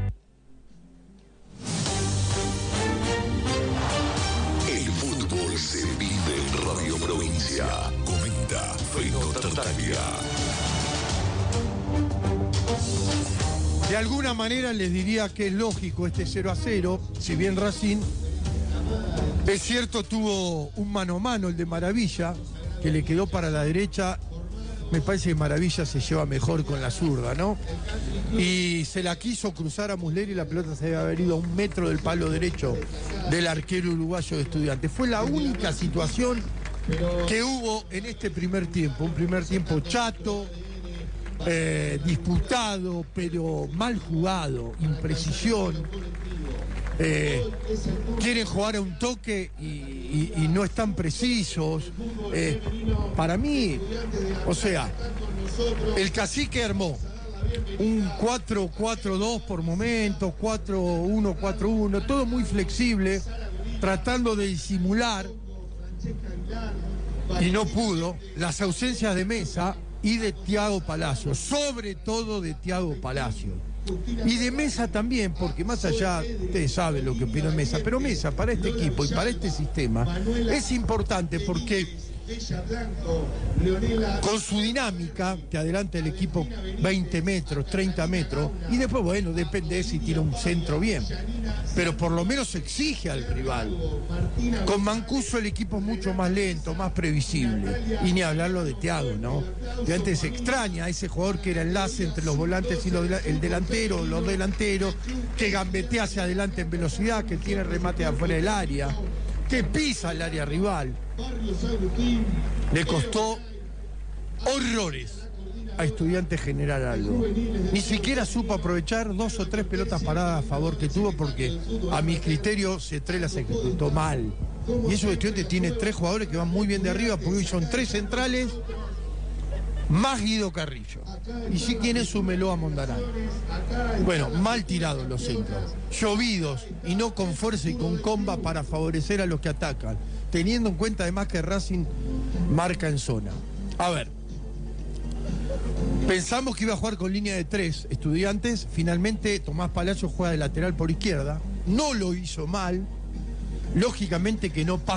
El fútbol se vive en Radio Provincia. Comenta Feno Tartaglia. De alguna manera les diría que es lógico este cero a cero, si bien Racing, es cierto, tuvo un mano a mano, el de Maravilla, que le quedó para la derecha. Me parece que Maravilla se lleva mejor con la zurda, ¿no? Y se la quiso cruzar a Musleri y la pelota se debe haber ido a un metro del palo derecho del arquero uruguayo de Estudiantes. Fue la única situación que hubo en este primer tiempo, un primer tiempo chato, eh, disputado, pero mal jugado, imprecisión. Eh, quieren jugar a un toque y, y, y no están precisos. Eh, para mí, o sea, el Cacique armó un cuatro cuatro dos por momentos, cuatro uno cuatro uno, todo muy flexible, tratando de disimular, y no pudo, las ausencias de Mesa y de Thiago Palacio, sobre todo de Thiago Palacio. Y de Mesa también, porque más allá, ustedes saben lo que opinó Mesa, pero Mesa para este equipo y para este sistema es importante porque con su dinámica te adelanta el equipo veinte metros, treinta metros, y después, bueno, depende de si tira un centro bien, pero por lo menos exige al rival. Con Mancuso el equipo es mucho más lento, más previsible, y ni hablarlo de Thiago, ¿no? De antes se extraña a ese jugador que era enlace entre los volantes y los, el delantero, los delanteros, que gambetea hacia adelante en velocidad, que tiene remate de afuera del área, que pisa el área rival. Le costó horrores a Estudiantes generar algo. Ni siquiera supo aprovechar dos o tres pelotas paradas a favor que tuvo, porque a mi criterio Cetré las ejecutó mal. Y eso Estudiantes tiene tres jugadores que van muy bien de arriba, porque hoy son tres centrales más Guido Carrillo. Y si quieren, súmelo a Mondarán. Bueno, mal tirados los centros, llovidos y no con fuerza y con comba para favorecer a los que atacan, teniendo en cuenta además que Racing marca en zona. A ver, pensamos que iba a jugar con línea de tres Estudiantes, finalmente Tomás Palacio juega de lateral por izquierda, no lo hizo mal, lógicamente que no pasa